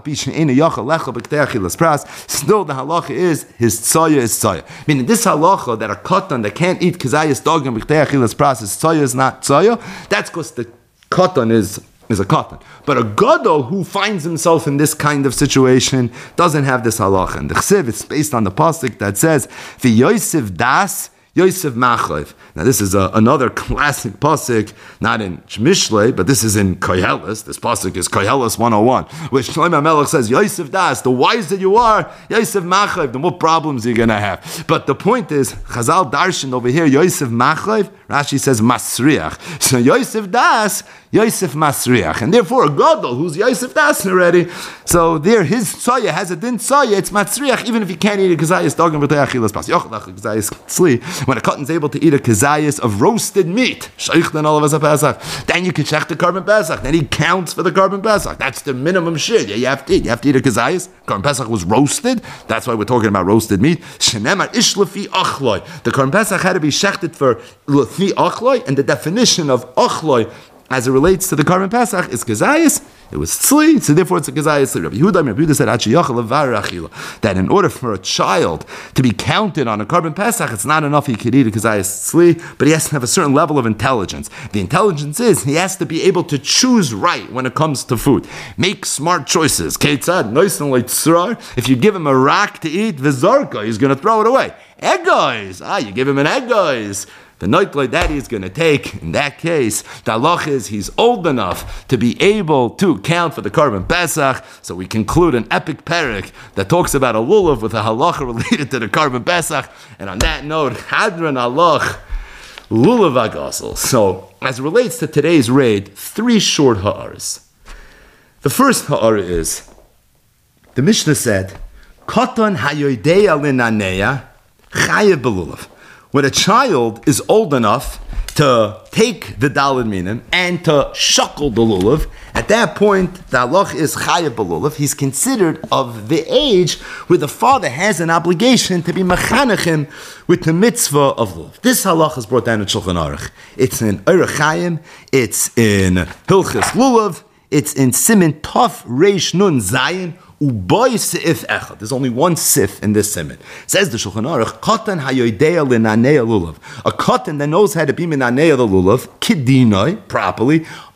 Still, the halacha is his tzaya is tzaya. Meaning, this halacha that a katan that can't eat gezayis dagam b'kedei achilas pras, his tzaya is not tzaya. That's because the katan is a katan. But a gadol who finds himself in this kind of situation doesn't have this halacha. And the chsiv, it's based on the pasuk that says, "V'Yosef das, Yosef Machav." Now this is another classic pasuk, not in Mishlei, but this is in Koheles. This pasuk is Koheles 101, which Shlomo Melech says, Yosef Das, the wiser you are, Yosef Machav, the more problems you're going to have. But the point is, Chazal Darshan over here, Yosef Machav, Rashi says Masriach. So Yosef Das, Yosef Masriach. And therefore a gadol who's Yosef Das already, so there his tzaya has a din tzaya, it's Masriach, even if he can't eat a kezayis dagam b'tei achilas pas. Yochlach kezayis tzli. When a cotton's able to eat a kezayis of roasted meat, sheichten all of us a Pesach, then you can check the carbon Pesach. Then he counts for the carbon Pesach. That's the minimum shit. Yeah, you have to eat. You have to eat a kezayis. Carbon Pesach was roasted. That's why we're talking about roasted meat. Shenemar ishlefi achloi. The carbon Pesach had to be shechted for lefi achloi, and the definition of achloi as it relates to the carbon Pesach is kezayis. It was tzli, so therefore it's a kezayis. Rabbi Yehuda said that in order for a child to be counted on a carbon Pesach, it's not enough he could eat a kezayis tzli, but he has to have a certain level of intelligence. The intelligence is he has to be able to choose right when it comes to food. Make smart choices. If you give him a rock to eat, v'zarka, he's going to throw it away. Egg guys, you give him an egg guys. The night like that he's going to take, in that case, the halach is he's old enough to be able to count for the carbon Pesach. So we conclude an epic parak that talks about a lulav with a halacha related to the carbon Pesach. And on that note, hadran halach lulav agasel. So as it relates to today's raid, 3 short ha'aras. The first ha'ara is, the Mishnah said, Katan hayoidea linaneya chayev belulav. When a child is old enough to take the daled minim and to shuckle the lulav, at that point, the halach is chayav b'lulav. He's considered of the age where the father has an obligation to be mechanechim with the mitzvah of lulav. This halach is brought down in Shulchan Aruch. It's in Orach Chaim, it's in Hilchos Lulav, it's in Siman Tov Reish Nun Zayin, Uboy Sif Echad. There's only one sif in this siman. Says the Shulchan Aruch, Katan hayoidea linanea lulav. A katan that knows how to be minanea the lulav, kidinoi, properly,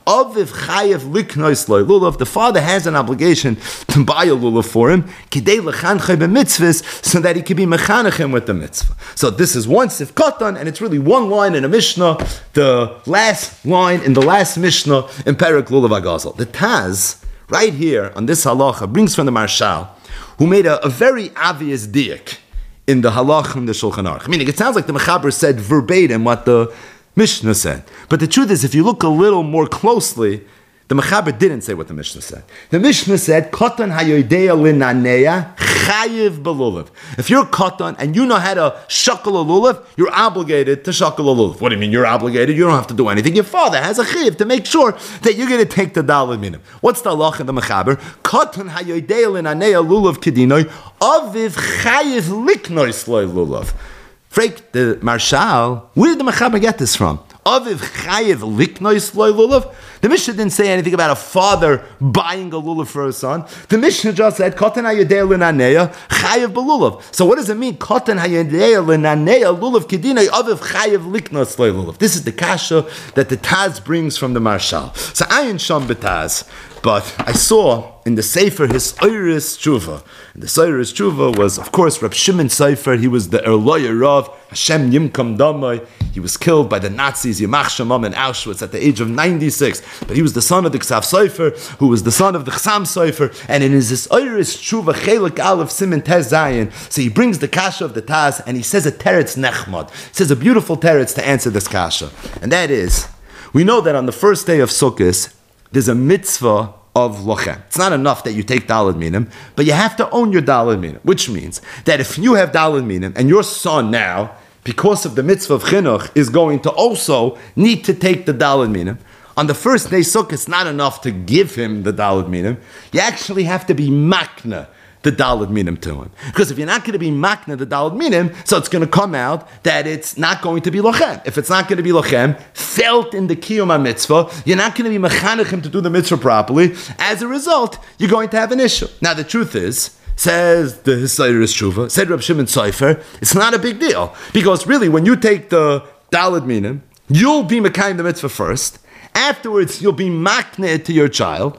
Aviv chayev liknois lo lulav. The father has an obligation to buy a lulav for him, kidei lechanchei b'mitzvahs, so that he can be mechanechim with the mitzvah. So this is one sif katan, and it's really one line in a Mishnah, the last line in the last Mishnah in Perek Lulav Hagazal. The Taz, right here on this halacha, brings from the Marshal, who made a very obvious diak in the halacha in the Shulchan Aruch. Meaning, it sounds like the Mechaber said verbatim what the Mishnah said. But the truth is, if you look a little more closely, the Mechaber didn't say what the Mishnah said. The Mishnah said, Katan hayodeya linaneya chayiv belulav. If you're Katan and you know how to shakel a lulav, you're obligated to shakel a lulav. What do you mean you're obligated? You don't have to do anything. Your father has a chayiv to make sure that you're going to take the daled minim. What's the halach in the Mechaber? Katan hayodeya linaneya lulav kedinoi aviv chayiv liknoi sloi lulav. Freak the Marshal, where did the Mechaber get this from? Aviv chayiv liknoi sloi lulav. The Mishnah didn't say anything about a father buying a lulav for a son. The Mishnah just said, Katan hayodeya linaneya chayiv belulav. So what does it mean? Katan hayodeya linaneya lulav kedinoi aviv chayiv liknoi sloi lulav. This is the kasha that the Taz brings from the Marshal. So ayin sham b'Taz. But I saw in the Sefer his Oiris Tshuva. And the Oiris Tshuva was, of course, Reb Shimon Sefer. He was the Erloyer Rav, Hashem Yimkam Damai. He was killed by the Nazis, Yamach Shemam in Auschwitz at the age of 96. But he was the son of the Ksav Sefer, who was the son of the Chsam Sefer. And in his Oiris Tshuva, Chelik Aleph Siman Tez Zayin, so he brings the kasha of the Taz, and he says a teretz nechmad. He says a beautiful teretz to answer this kasha. And that is, we know that on the first day of Sukkot, there's a mitzvah of lochem. It's not enough that you take daled minim, but you have to own your daled minim, which means that if you have daled minim and your son now, because of the mitzvah of chinuch, is going to also need to take the daled minim, on the first day Sukkot, it's not enough to give him the daled minim. You actually have to be makna the daled minim to him. Because if you're not going to be makna the daled minim, so it's going to come out that it's not going to be lochem. If it's not going to be lochem, felt in the kiyum mitzvah, you're not going to be mechanechim to do the mitzvah properly. As a result, you're going to have an issue. Now the truth is, says the Hisayris Tshuva, said Reb Shimon Sefer, it's not a big deal. Because really, when you take the daled minim, you'll be mekayim the mitzvah first. Afterwards, you'll be makna to your child.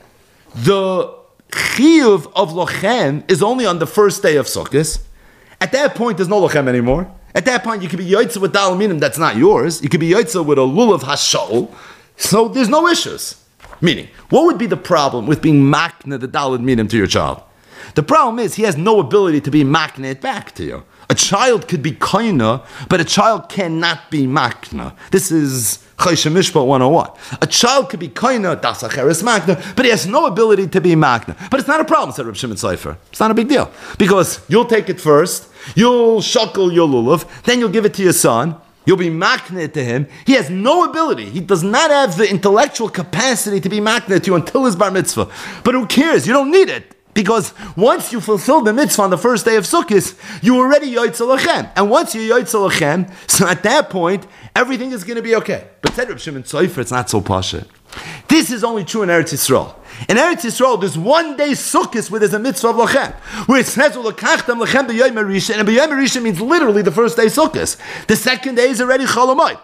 The chiyuv of lochem is only on the first day of Sukkot. At that point, there's no lochem anymore. At that point, you could be yoitza with daled minim that's not yours. You could be yoitza with a lulav hashol. So there's no issues. Meaning, what would be the problem with being makna the daled minim to your child? The problem is he has no ability to be makna it back to you. A child could be koina, but a child cannot be makna. This is Choshen Mishpat 101. A child could be koina, das acheres makna, but he has no ability to be makna. But it's not a problem, said Reb Shimon Sefer. It's not a big deal. Because you'll take it first, you'll shakel your lulav, then you'll give it to your son, you'll be makna to him. He has no ability. He does not have the intellectual capacity to be makna to you until his bar mitzvah. But who cares? You don't need it. Because once you fulfill the mitzvah on the first day of Sukkot, you already yoytze lachem. And once you yoytze lachem, so at that point, everything is going to be okay. But said Reb Shimon Sefer, it's not so pasha. This is only true in Eretz Yisrael. In Eretz Yisrael, there's one day Sukkot where there's a mitzvah of lachem, where it says "Ulakachtam lachem b'yom harisha," and b'yom harisha means literally the first day Sukkot. The second day is already Cholamayim.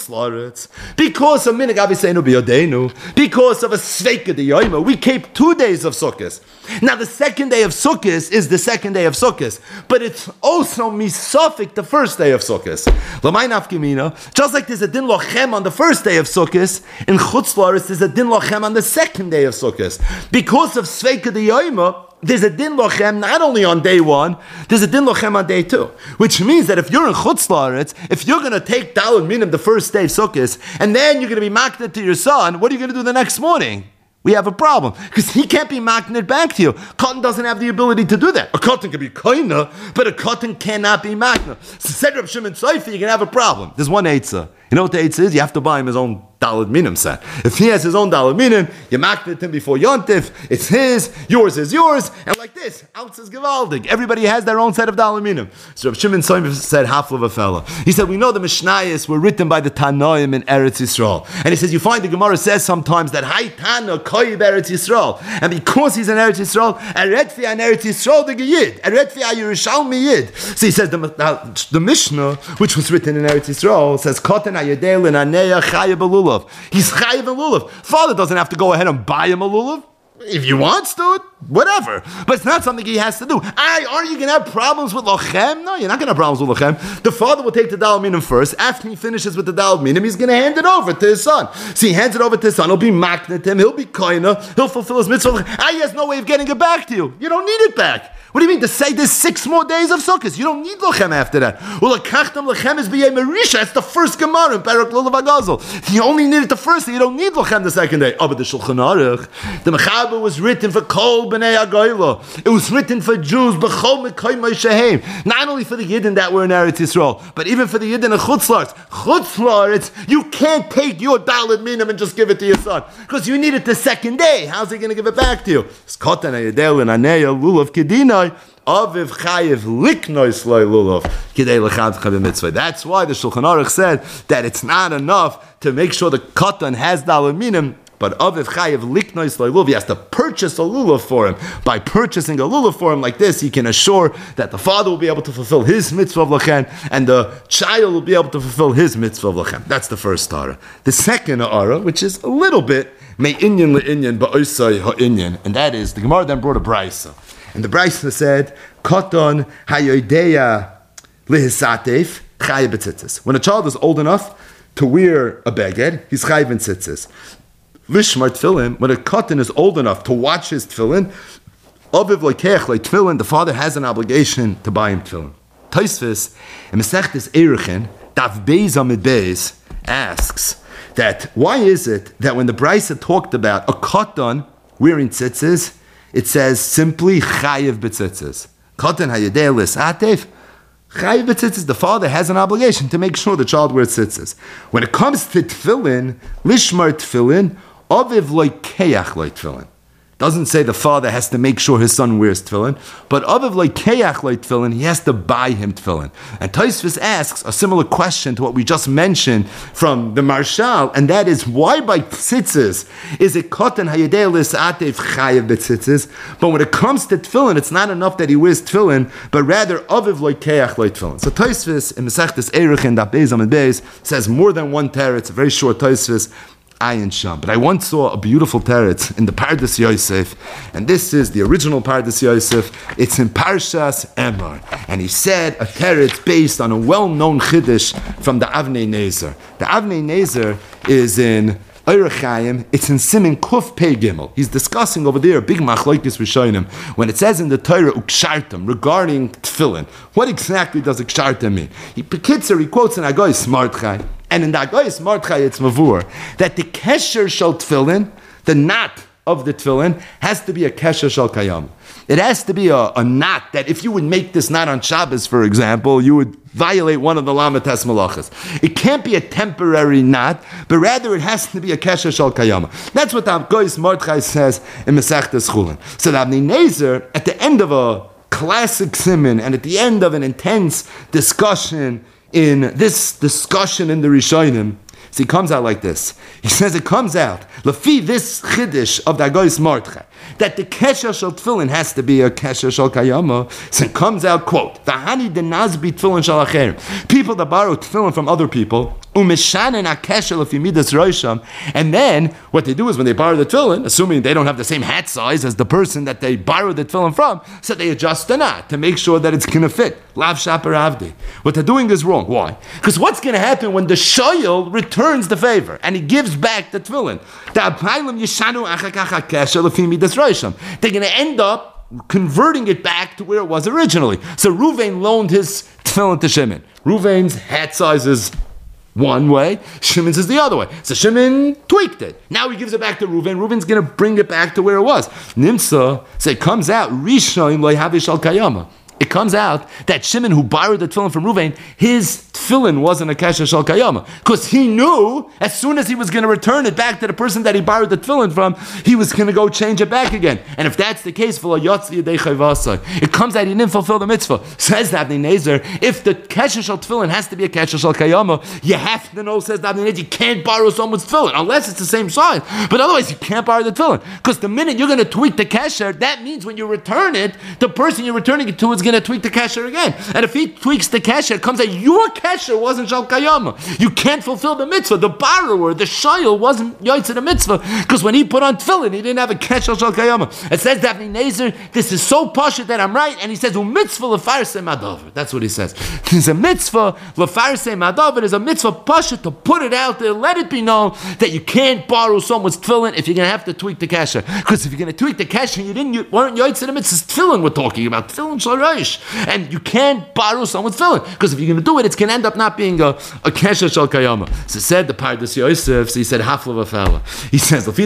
Because of minig aviseinu b'yodeinu, because of a sveika d'yoyma, we keep 2 days of Sukkot. Now the second day of Sukkot is the second day of Sukkot, but it's also misafik the first day of Sukkot. L'may nafkamina, just like there's a din lachem on the first day of Sukkot, in Chutz La'aretz there's a din lachem on the second day of Sukkot. Because of Sveika d'Yoyma, there's a din lochem not only on day one, there's a din lochem on day two. Which means that if you're in Chutz La'aretz, if you're going to take daled minim the first day of Sukkot, and then you're going to be makneh to your son, what are you going to do the next morning? We have a problem. Because he can't be makneh back to you. Cotton doesn't have the ability to do that. A cotton can be koina, but a cotton cannot be makneh. So said Reb Shimon Sefer, you're going to have a problem. There's one eitzah. You know what the eitzah is? You have to buy him his own daled minim set. If he has his own daled minim, you makneh him before Yontif. It's his, yours is yours, and like this, outs is gewaldig. Everybody has their own set of daled minim. So Reb Shimon Sefer said half of a fella. He said, we know the Mishnayos were written by the Tanoim in Eretz Yisrael. And he says, you find the Gemara says sometimes that Hay Tana Koyib Eretz Yisrael. And because he's in Eretz Yisrael, Eretfi an Eretz Yisrael the Yid. Eretfi a Yerushalmi Yid. So he says, the Mishnah, which was written in Eretz Yisrael, says, Koten hayedei l'naneya chayav b'lulav. He's chayav in lulav. Father doesn't have to go ahead and buy him a lulav. If he wants to, whatever. But it's not something he has to do. Are you going to have problems with lochem? No, you're not going to have problems with lochem. The father will take the dal minim first. After he finishes with the dal minim, he's going to hand it over to his son. So he hands it over to his son. He'll be maknet him. He'll be koina. He'll fulfill his mitzvah. He has no way of getting it back to you. You don't need it back. What do you mean? To say there's 6 more days of Sukkot. You don't need lochem after that. Well, lochem is b'yei merisha. That's the first Gemara in Perek Lulav HaGazel. You only need it the first day. You don't need lochem the second day. Oh, but the Shulchan Aruch, the Mechaber was written for Kol B'nei Agoyla. It was written for Jews, B'chol Mekoy Moshehem. Not only for the Yidden that were in Eretz Yisrael, but even for the Yidden in Chutz La'aretz. Chutz La'aretz, you can't take your Dalet Minim and just give it to your son, because you need it the second day. How's he going to give it back to you? Skotan Ayadel and Aneya Lulav Kedinai. Aviv chayev liknois loy lulav kidei l'chadcha mitzvah. That's why the Shulchan Aruch said that it's not enough to make sure the katan has dalet minim, but aviv chayev liknois loy lulav. He has to purchase a lulav for him. By purchasing a lulav for him like this, he can assure that the father will be able to fulfill his mitzvah of lachen, and the child will be able to fulfill his mitzvah of lachen. That's the first Torah. The second Torah, which is a little bit me'inyan le'inyan ba'osai ha'inyan, and that is the Gemara then brought a brayso. And the Brisa said, Koton hayodeya lihisatef chayav b'tzitzis. When a child is old enough to wear a beged, he's chayav in tzitzis. Lishmar tefillin, when a koton is old enough to watch his tefillin, aviv lekeach like tefillin, the father has an obligation to buy him tefillin. Tosfos in Masechtas Eruchin, Daf Beis Amid Beis, asks that why is it that when the Brisa talked about a koton wearing tzitzis, it says simply chayiv b'tzitzis. Katan hayedei l'satef, chayiv b'tzitzis. The father has an obligation to make sure the child wears tzitzis. When it comes to tefillin, lishmar tefillin, aviv loikeach loy tefillin. Doesn't say the father has to make sure his son wears tefillin, but aviv loikeach loy tefillin, he has to buy him tefillin. And Tosfos asks a similar question to what we just mentioned from the Marshal, and that is why by tzitzis is it katan hayedei l'satef chayev b'tzitzis, but when it comes to tefillin, it's not enough that he wears tefillin, but rather aviv loikeach loy tefillin. So Tosfos in Masechtas Eruchin Daf Beis Amid Beis says more than one teretz. It's a very short Tosfos. Ayin Sham. But I once saw a beautiful teretz in the Pardes Yosef, and this is the original Pardes Yosef. It's in Parshas Emor, and he said a teretz based on a well-known chiddush from the Avnei Nezer. The Avnei Nezer is in Orach Chaim. It's in Siman Kuf Pei Gimel. He's discussing over there a big machlokes rishonim when it says in the Torah ukshartam regarding tefillin. What exactly does ukshartam mean? He quotes an Agoy Smartchai. And in the Agoyis Mordechai, it's mavur that the kesher shel tefillin, the knot of the tefillin, has to be a kesher shel kayam. It has to be a knot that if you would make this knot on Shabbos, for example, you would violate one of the lamatas malachas. It can't be a temporary knot, but rather it has to be a kesher shel kayam. That's what the Agoyis Mordechai says in Masechtas Chulin. So the Avnei Nezer, at the end of a classic siman and at the end of an intense discussion in this discussion in the Rishonim, so he comes out like this. He says it comes out, Lafi this chiddush of the Agoyis Mordechai, that the kesher shel tefillin has to be a kesher shel kayama. So it comes out, quote, V'hani denazbi tefillin shel acherim. People that borrow tefillin from other people, umeshanen akesher lefi midas rosham, and then what they do is when they borrow the tefillin, assuming they don't have the same hat size as the person that they borrowed the tefillin from, so they adjust the knot to make sure that it's going to fit. Lav shaper avdi. What they're doing is wrong. Why? Because what's going to happen when the shoyel returns the favor and he gives back the tefillin? They're going to end up converting it back to where it was originally. So Ruvain loaned his tefillin to Shimon. Ruvain's hat size is one way, Shimon's is the other way. So Shimon tweaked it. Now he gives it back to Ruvain. Ruvain's going to bring it back to where it was. Nimsa, so it comes out, Rishon lo'havish al kayama. It comes out that Shimon, who borrowed the tefillin from Ruvain, his tefillin wasn't a kesher shel kayama, because he knew as soon as he was going to return it back to the person that he borrowed the tefillin from, he was going to go change it back again. And if that's the case, it comes out he didn't fulfill the mitzvah. Says the Avnei Nezer, if the kesher shel tefillin has to be a kesher shel kayama, you have to know, says the Avnei Nezer, you can't borrow someone's tefillin unless it's the same size. But otherwise, you can't borrow the tefillin, because the minute you're going to tweak the kesher, that means when you return it, the person you're returning it to is going to tweak the kesher again. And if he tweaks the kesher, it comes out your kesher kesher wasn't shal kayama. You can't fulfill the mitzvah. The borrower, the shayil, wasn't yoytze the mitzvah because when he put on tefillin, he didn't have a kesher shal kayama. It says Davnei Nezer, this is so pashut that I'm right, and he says mitzvah lefarsei madavar. That's what he says. There's a mitzvah lefarsei madavar. There's a mitzvah pashut to put it out there, let it be known that you can't borrow someone's tefillin if you're going to have to tweak the kesher. Because if you're going to tweak the kesher, you weren't yoytze the mitzvah. It's tefillin we're talking about. Tefillin shalosh. And you can't borrow someone's tefillin because if you're going to do it, it's going to end up not being a kesher shal kayama. So said the Pardes Yosef, so he said half of a fella. He says, really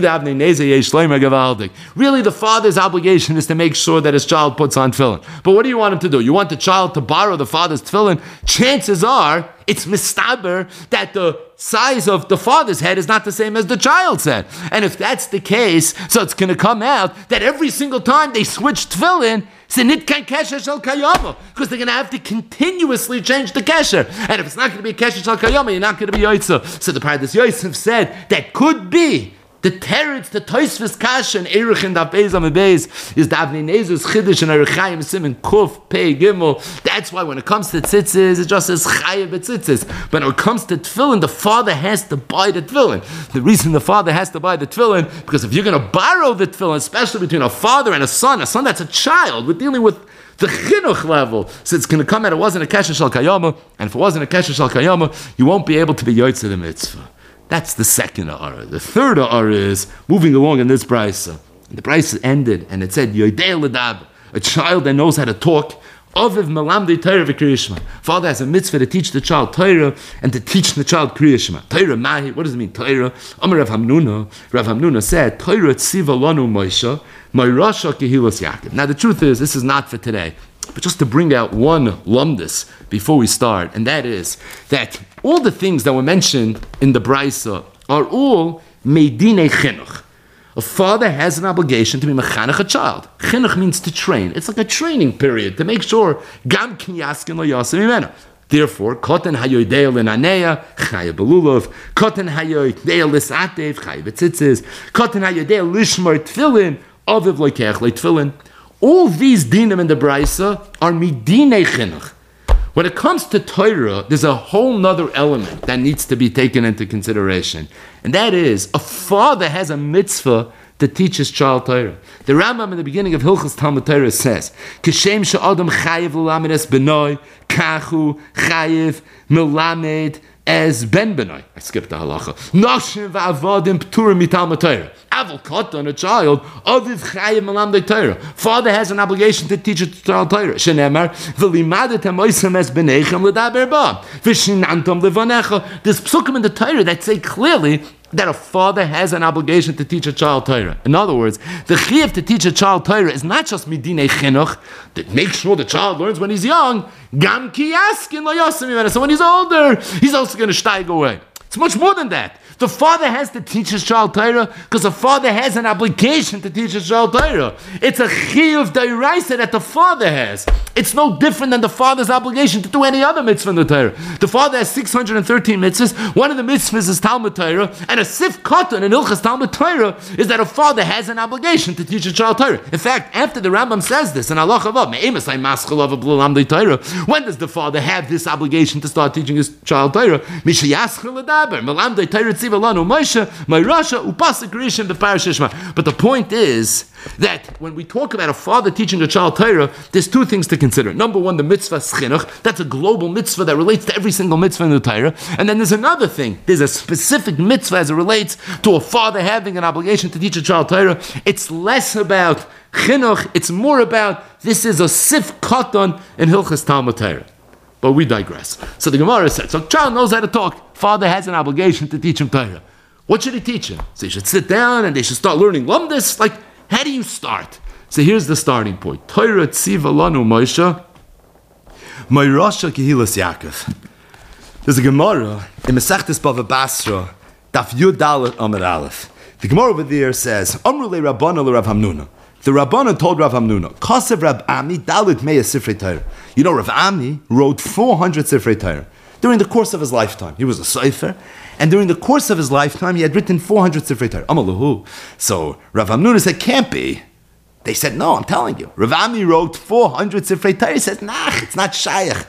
the father's obligation is to make sure that his child puts on tefillin. But what do you want him to do? You want the child to borrow the father's tefillin? Chances are, it's mistaber that the size of the father's head is not the same as the child's head. And if that's the case, so it's going to come out that every single time they switch tefillin, because they're going to have to continuously change the kesher. And if it's not going to be a kesher shal kayama, you're not going to be yoytze. So the Pardes Yosef said that could be the teretz, the Tosfos kasha and Eruch and Daf Beis Amud Beis is Davnei Nezer's chiddush and Orach Chaim Siman Kuf Pei Gimel. That's why when it comes to tzitzis, it just says chayav b'tzitzis. But when it comes to tefillin, the father has to buy the tefillin. The reason the father has to buy the tefillin, because if you're going to borrow the tefillin, especially between a father and a son that's a child, we're dealing with the chinuch level. So it's going to come out, it wasn't a kesher shal kayama, and if it wasn't a kesher shal kayama, you won't be able to be yoytze the mitzvah. That's the second ara. The third ara is moving along in this brisa. The brisa ended and it said, Yoidei ledab, a child that knows how to talk. Aviv melamdei Torah v'kriyas shema. Father has a mitzvah to teach the child Torah and to teach the child kriyas shema. Torah mahi, what does it mean, Torah? Amar Rav Hamnuna. Rav Hamnuna said, Torah tziva lanu Moshe, Moirasha kehilas Yaakov. Now the truth is, this is not for today. But just to bring out one lumdus before we start, and that is that all the things that were mentioned in the Brisa are all meidinei chinuch. A father has an obligation to be mechanech a child. Chinuch means to train. It's like a training period to make sure gam kin yaskin lo yasem imena. Therefore, koten hayoidei l'naneya chayav belulav, koten hayoidei l'satev chayav b'tzitzis, koten hayoidei l'ishmar tefillin aviv loikeach le'tefillin. All these dinim in the Brisa are midinei chinuch. When it comes to Torah, there's a whole nother element that needs to be taken into consideration. And that is, a father has a mitzvah to teach his child Torah. The Rambam in the beginning of Hilchos Talmud Torah says, Kishem she'adam chayiv l'lamed es benoi, kachu chayiv melamed es ben benoi. I skipped the halacha. Noshim v'avadim p'turim mitalmud Torah. Aval katan, a child, aviv chayiv melamdei Torah. Father has an obligation to teach a child Torah. Shenemar v'limadet hamoisem es benechem l'daber ba. V'shinantam levanecha. There's psukim in the Torah that say clearly that a father has an obligation to teach a child Torah. In other words, the chiyuv to teach a child Torah is not just midinei chinuch, that makes sure the child learns when he's young. Gam ki yaskin lo yasem imena. So when he's older, he's also going to steig away. It's much more than that. The father has to teach his child Torah because the father has an obligation to teach his child Torah. It's a chiyuv d'oraisa that the father has. It's no different than the father's obligation to do any other mitzvah in the Torah. The father has 613 mitzvahs. One of the mitzvahs is Talmud Torah, and a sif katan in Hilchos Talmud Torah is that a father has an obligation to teach a child Torah. In fact, after the Rambam says this in Allah Chavav, when does the father have this obligation to start teaching his child Torah? But the point is that when we talk about a father teaching a child Torah, there's two things to consider. Number one, the mitzvah chinuch. That's a global mitzvah that relates to every single mitzvah in the Torah. And then there's another thing. There's a specific mitzvah as it relates to a father having an obligation to teach a child Torah. It's less about chinuch. It's more about this is a sif katan in Hilchos Talmud Torah. But we digress. So the Gemara said, so child knows how to talk. Father has an obligation to teach him Torah. What should he teach him? So he should sit down and they should start learning lumdis. Like, how do you start? So here's the starting point. Torah tziva lanu Moshe, Moirasha kehilas Yaakov. There's a Gemara in Masechtas Bava Basra, Daf Yud Dalet Amud Aleph. The Gemara over there says, Amru le Rabbana le Rav Hamnuna. The Rabbana told Rav Hamnuna, Kasev Rab Ami Dalet Meya Sifrei Torah. You know, Rav Ami wrote 400 Sifrei Torah during the course of his lifetime. He was a Sefer, and during the course of his lifetime, he had written 400 Sifrei Torah. Amalahu. So Rav Hamnuna said, can't be. They said, no, I'm telling you. Rav Ami wrote 400 Sifrei Torah. He said, nah, it's not Shaykh.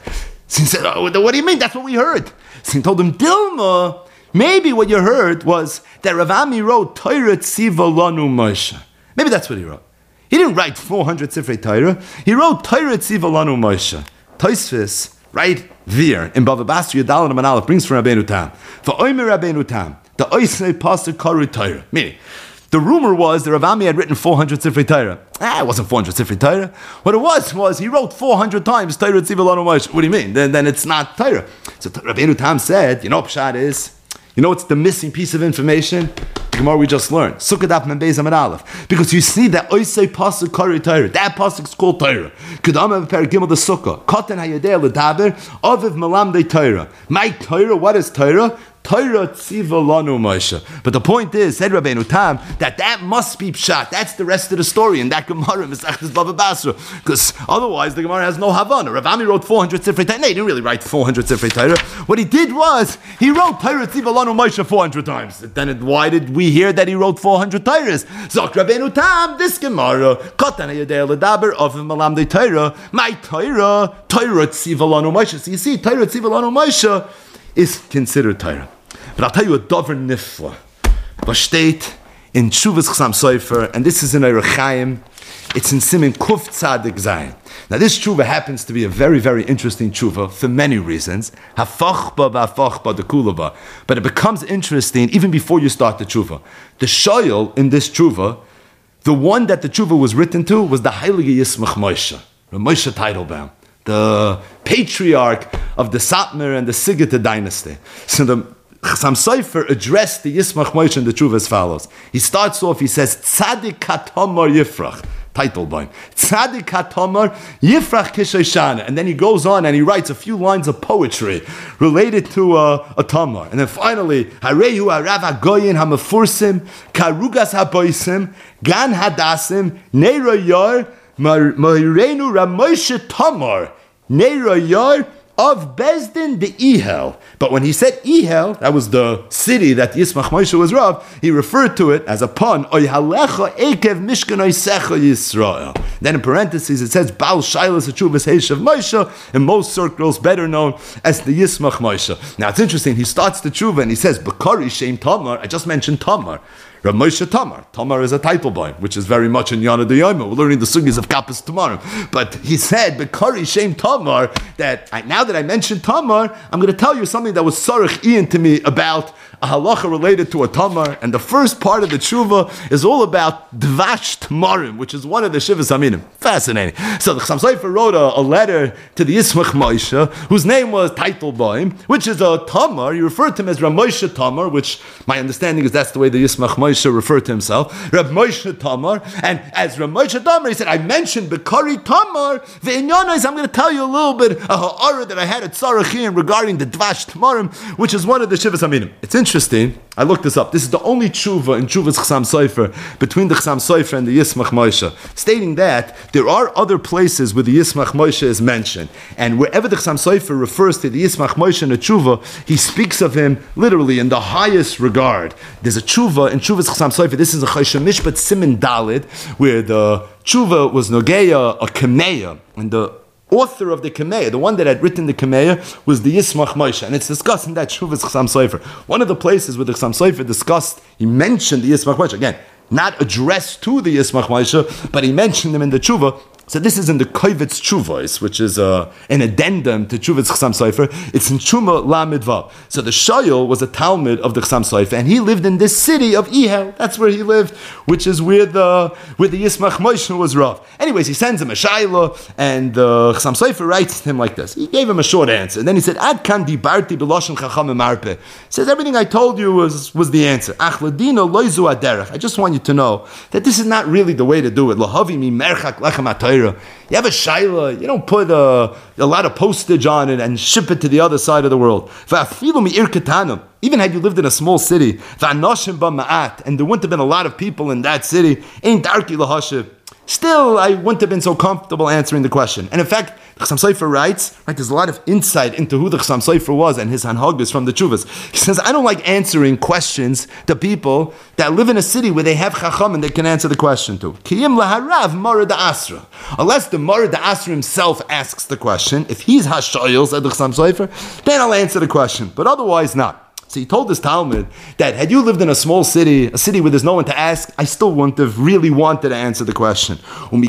So he said, oh, what do you mean? That's what we heard. So he told him, Dilma, maybe what you heard was that Rav Ami wrote Torah Tziva Lanu Moshe. Maybe that's what he wrote. He didn't write 400 Sifrei Torah. He wrote Torah Tziva Lanu Moshe. Tosfos, right there, in Bava Basra Yudal and Manala, brings from Rabbeinu Tam. For Omer Rabbeinu Tam, the Oisnei Pasuk Karu Torah. Meaning, the rumor was that Rav Ami had written 400 Sifrei Torah. It wasn't 400 Sifrei Torah. What it was he wrote 400 times Torah Tziva Lanu Moshe. What do you mean? Then it's not Torah. So Rabbeinu Tam said, Pshat is, what's the missing piece of information? The Gemara we just learned. Sukkah Daf Mem Beis Amud Aleph. Because you see that Oisei Pasuk Karu Torah. That Pasuk is called Torah. Kedama Perek Gimel the Sukkah. Katan Hayadeh L'Daber. Aviv Malamdei Torah. My Torah, what is Torah? Torah Tziva Lanu Moshe. But the point is, said Rabbeinu Tam, that must be pshat. That's the rest of the story in that Gemara in Masechtas Bava Basra. Because otherwise the Gemara has no Havana. Rav Ami wrote 400 Sifrei Torah. No, he didn't really write 400 Sifrei Torah. What he did was, he wrote Torah Tziva Lanu Moshe 400 times. Then why did we hear that he wrote 400 Torahs? Zok Rabbeinu Tam, this Gemara, Katan Hayadeh L'Daber, Aviv Malamdei Torah, my Torah, Torah Tziva Lanu Moshe. So you see, Torah Tziva Lanu Moshe is considered Torah. But I'll tell you a dover nifla. Was steht in Tshuvas Chassam Sofer, and this is in Orach Chaim. It's in Siman Kuf Tzadik Zayin. Now this tshuva happens to be a very, very interesting tshuva for many reasons. Hafachba v'hafachba dekulaba. But it becomes interesting even before you start the tshuva. The shoyel in this tshuva, the one that the tshuva was written to, was the Heilige Yismach Moshe, Moshe Teitelbaum, the patriarch of the Satmar and the Sigeta dynasty. So the Chassam Sofer addressed the Yismach Moshe in the tshuva as follows. He starts off, he says, Tzadik Katomar Yifrach, Teitelbaum. Tzadik Katomar Yifrach Kishoshana. And then he goes on and he writes a few lines of poetry related to a Tamar. And then finally, Harehu Harav HaGoyin HaMefursim, Karugas HaBoisim, Gan Hadasim, Neira Yar, Mahirenu Ramoshe Tamar, Neira Yar, of Bezdin the Ehel. But when he said Ehel, that was the city that Yismach Moshe was Rav, he referred to it as a pun, Oy Halecha Ekev Mishkan Oisecha Yisrael. Then in parentheses it says, Baal Shailas Achuvas Heishav Moshe, in most circles better known as the Yismach Moshe. Now it's interesting, he starts the tshuva and he says, Bakari Shem Tamar, I just mentioned Tamar. Rav Moshe Tamar. Tamar is a Teitelbaum, which is very much in Yana D'Yoma. We're learning the sugis of Kappas tomorrow. But he said, Bekari Shem Tamar, that now that I mentioned Tamar, I'm going to tell you something that was Sarach Ian to me about a halacha related to a Tamar. And the first part of the tshuva is all about Dvash Tamarim, which is one of the Shivas Aminim. Fascinating. So the Chassam Sofer wrote a letter to the Yismach Moshe, whose name was Teitelbaum, which is a Tamar. He referred to him as Rav Moshe Tamar, which my understanding is that's the way the Yismach Moshe referred to himself, Rav Moshe Tamar. And as Rav Moshe Tamar, he said, I mentioned Bekari Tamar, Ve'inyanais, I'm going to tell you a little bit of a ha'ara that I had at Sarachim regarding the Dvash Tamarim, which is one of the Shivas Aminim. It's interesting, I looked this up. This is the only tshuva in Tshuvas Chassam Sofer between the Chassam Sofer and the Yismach Moshe, stating that there are other places where the Yismach Moshe is mentioned. And wherever the Chassam Sofer refers to the Yismach Moshe in a tshuva, he speaks of him literally in the highest regard. There's a tshuva in Tshuvas Chassam Sofer. This is a Choshen Mishpat Siman Dalid, where the tshuva was Nogeya, a Kameya, and the author of the Kameya, the one that had written the Kameya, was the Yismach Moshe, and it's discussed in that Tshuvas Chassam Sofer. One of the places where the Chassam Sofer discussed, he mentioned the Yismach Moshe, again, not addressed to the Yismach Moshe, but he mentioned them in the Tshuva. So this is in the Kovetz Tshuvos, which is an addendum to Tshuvas Chassam Sofer. It's in Tshuma Lamed Vav. So the Shoyel was a Talmud of the Chassam Sofer, and he lived in this city of Ehel. That's where he lived, which is where the Yismach Moshe was Rav. Anyways, he sends him a Shaila, and the Chassam Sofer writes to him like this. He gave him a short answer, and then he said, Ad kan dibarti b'loshen chacham marpe. He says, everything I told you was the answer. Ach ladino loizu aderech. I just want you to know that this is not really the way to do it. Lohavi mi merchak lechem atayra. You have a shaila, you don't put a lot of postage on it and ship it to the other side of the world. Even had you lived in a small city, and there wouldn't have been a lot of people in that city, ain't darki lahashiv. still I wouldn't have been so comfortable answering the question. And in fact, the Chassam Sofer writes, there's a lot of insight into who the Chassam Sofer was and his hanhagas from the Tshuvas. He says, I don't like answering questions to people that live in a city where they have Chacham and they can answer the question to. Kiyim laharav Mara Asra. Unless the Mara Asra himself asks the question, if he's Hashayil, said the Chassam Sofer, then I'll answer the question, but otherwise not. So he told this Talmud that had you lived in a small city, a city where there's no one to ask, I still wouldn't have really wanted to answer the question.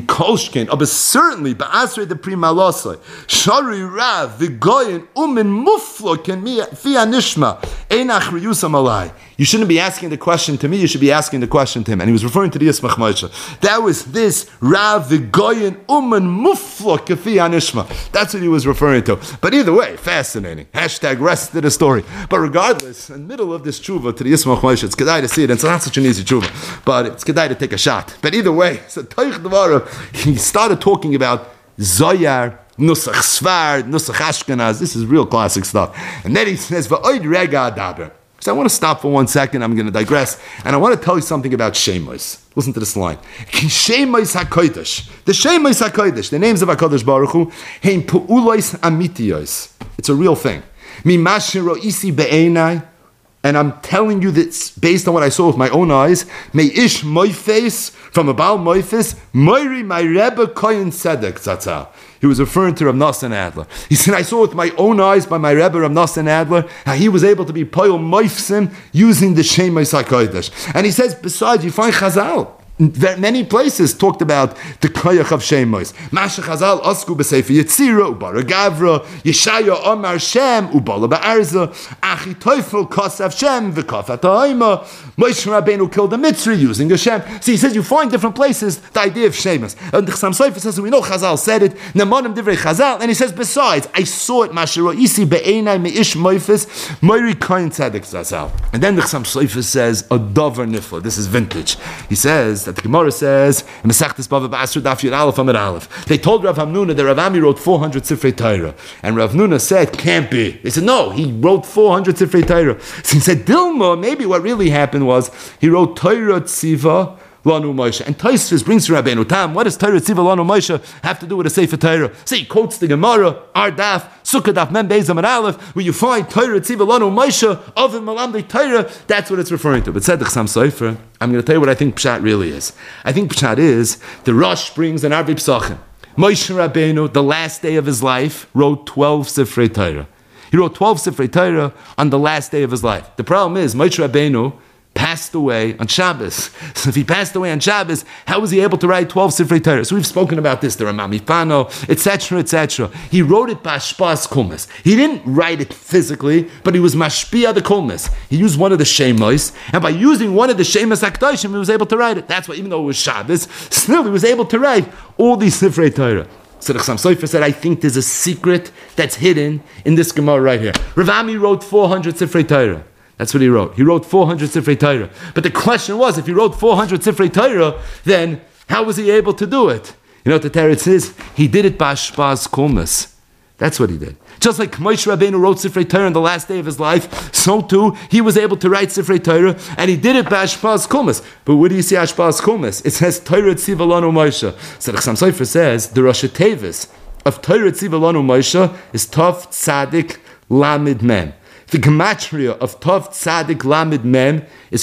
But certainly, ba'asrei the primalosai, shari rav v'goyin umin muflo ken fi anishma einach riyusam alai. You shouldn't be asking the question to me, you should be asking the question to him. And he was referring to the Yismach Moshe. That was this Rav v'goyin umin muflo ken fi anishma. That's what he was referring to. But either way, fascinating. Hashtag rest of the story. But regardless, in the middle of this tshuva to the Yismach Moshe, it's kedai to see it, and it's not such an easy tshuva, but it's kedai to take a shot. But either way, so Toich Devara, he started talking about Zoyar, Nusach Sfard, Nusach Ashkenaz. This is real classic stuff. And then he says, V'oid rega adaber. So I want to stop for 1 second, I'm going to digress, and I want to tell you something about Shemos. Listen to this line. Shemos HaKodesh. The Shemos HaKodesh, the names of HaKadosh Baruch Hu, Hein Pu'ulois Amitiyos. It's a real thing. Mimashiro isi be'enai, and I'm telling you this based on what I saw with my own eyes. May ish moifes from a Baal moifes, moiri my Rebbe Kohen Tzedek Zatzal. He was referring to Rav Nosson Adler. He said, I saw with my own eyes by my Rebbe Rav Nosson Adler how he was able to be poil moifsim using the Shemos HaKodesh. And he says, besides, you find Chazal. Many places talked about the koyach of Shemos. Masha Chazal Osku b'Sefer Yetzira Ubara Gavra Yeshaya Omar Shem Ubala Ba'arza Achi Teufel Kosav Shem V'Kafat Ha'ima Moshe Rabbeinu killed a Mitzri using a Shem. So he says you find different places the idea of Shemos. And the Chassam Sofer says we know Chazal said it. Nemanim Divrei Chazal, and he says besides I saw it Masha Ro'isi Be'enai Me'ish Moifes Moiri Koyin Tzedek Zazal. And then the Chassam Sofer says a Dover Nifla. This is vintage. He says that the Gemara says in Masechtas Bava Ba'asur Daf Yud Aleph Amud Aleph, they told Rav Hamnuna that Rav Ami wrote 400 Sifrei Torah, and Rav Hamnuna said can't be. They said no, he wrote 400 Sifrei Torah. So he said Dilma, maybe what really happened was he wrote Torah Tziva Lanu Moshe. And Tosfos brings to Rabbeinu Tam, what does Torah Tziva Lanu Moshe have to do with a Sefer Torah? So he quotes the Gemara, Ar Daf, Sukkah Daf Mem Beis Amud Aleph, where you find Torah Tziva Lanu Moshe of the Malamdei Torah. That's what it's referring to. But said the Chassam Sofer, I'm going to tell you what I think Pshat really is. I think Pshat is the Rosh brings an Arvei Psachim. Moshe Rabbeinu, the last day of his life, wrote 12 Sifrei Torah. He wrote 12 Sifrei Torah on the last day of his life. The problem is Moshe Rabbeinu passed away on Shabbos. So if he passed away on Shabbos, how was he able to write 12 Sifrei Torah? So we've spoken about this, the Ramam Mifano, etc., etc. He wrote it by Ashpas Kulmas. He didn't write it physically, but he was Mashpia the Kulmas. He used one of the Shemos, and by using one of the Shemos HaKadoshim, he was able to write it. That's why, even though it was Shabbos, still he was able to write all these Sifrei Torah. So the Chassam Sofer said, I think there's a secret that's hidden in this Gemara right here. Rav Ami wrote 400 Sifrei Torah. That's what he wrote. He wrote 400 Sifrei Torah. But the question was, if he wrote 400 Sifrei Torah, then how was he able to do it? You know what the Teretz is? He did it by Ashpaz Kulmas. That's what he did. Just like Moshe Rabbeinu wrote Sifrei Torah on the last day of his life, so too, he was able to write Sifrei Torah, and he did it by Ashpaz Kulmas. But where do you see Ashpaz Kulmas? It says, Torah Tziva Lanu Moshe. So the Chassam Sofer says, the Rosh Tevis of Torah Tziva Lanu Moshe is Tov Tzadik Lamed Mem. The gematria of Tov Tzadik Lamed Mem is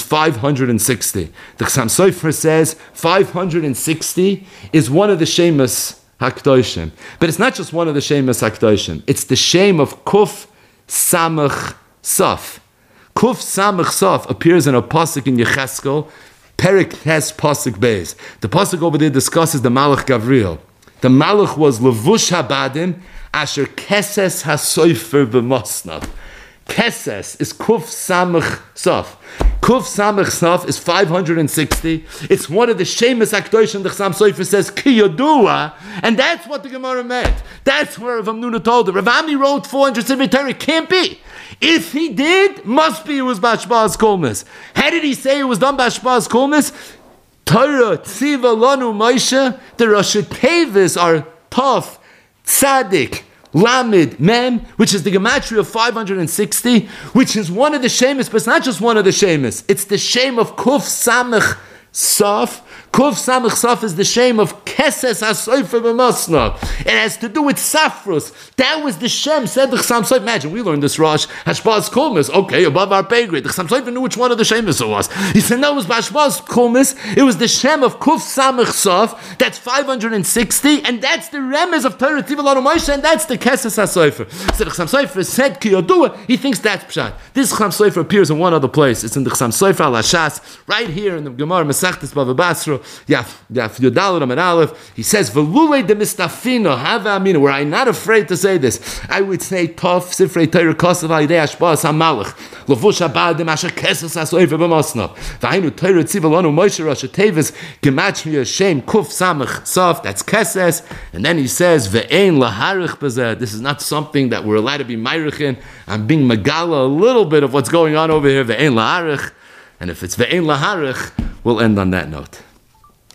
560. The Chassam Sofer says 560 is one of the Shemos HaKadoshim. But it's not just one of the Shemos HaKadoshim. It's the Shem of Kuf Samach Saf. Kuf Samach Saf appears in a pasuk in Yecheskel. Perik has pasuk Beis. The pasuk over there discusses the Malach Gavriel. The Malach was Levush Habadim Asher Keses HaSofer B'Mosnav. Keses is Kuf Samach Saf. Kuf Samach Saf is 560. It's one of the Shemos HaKadoshim. The Chassam Sofer says Ki Yodua, and that's what the Gemara meant. That's where Rav Hamnuna told her. Rav Ami wrote 400 Sifrei Torah. Can't be. If he did, must be it was Bashbaz Kulmas. How did he say it was done Bashbaz Kulmas? Torah Tziva Lanu Moshe. The Rosh Tevis are Tov Tzadik Lamed Mem, which is the gematria of 560, which is one of the Shemos, but it's not just one of the Shemos. It's the Shem of Kuf Samach Saf. Kuf Samach Sof is the shame of Keses HaSofer B'Masna. It has to do with Safrus. That was the Shem, said the Chassam Sofer. Imagine, we learned this Rosh, Hashbaz Kulmis, okay, above our pay grade. The Chassam Sofer knew which one of the Shemis it was. He said, no, it was Hashbaz Kulmis, it was the Shem of Kuf Samach Sof, that's 560, and that's the Remez of Torah Tivah Lanu Moshe, and that's the Keses HaSofer. So the Chassam Sofer said, Ki Yodua, he thinks that's Pshat. This Chassam Sofer appears in one other place. It's in the Chassam Sofer al Hashas, right here in the Gemara Masechtas Bava Basra, Yaf Yodal Amar Aleph. He says, "Velulei de mistafino hava amina." Were I not afraid to say this, I would say, "Tov sifrei Torah kosav alidei hashbas hamalach levush habadim asher keses hasoifer b'masnav v'hainu Torah tziva lanu Moshe Rosh Tevis gemachmi Hashem kuf samach sof." That's keses, and then he says, "Ve'ein laharich b'zeh." This is not something that we're allowed to be meirichin. I'm being megala a little bit of what's going on over here. Ve'ein laharich. And if it's ve'ein laharich, we'll end on that note.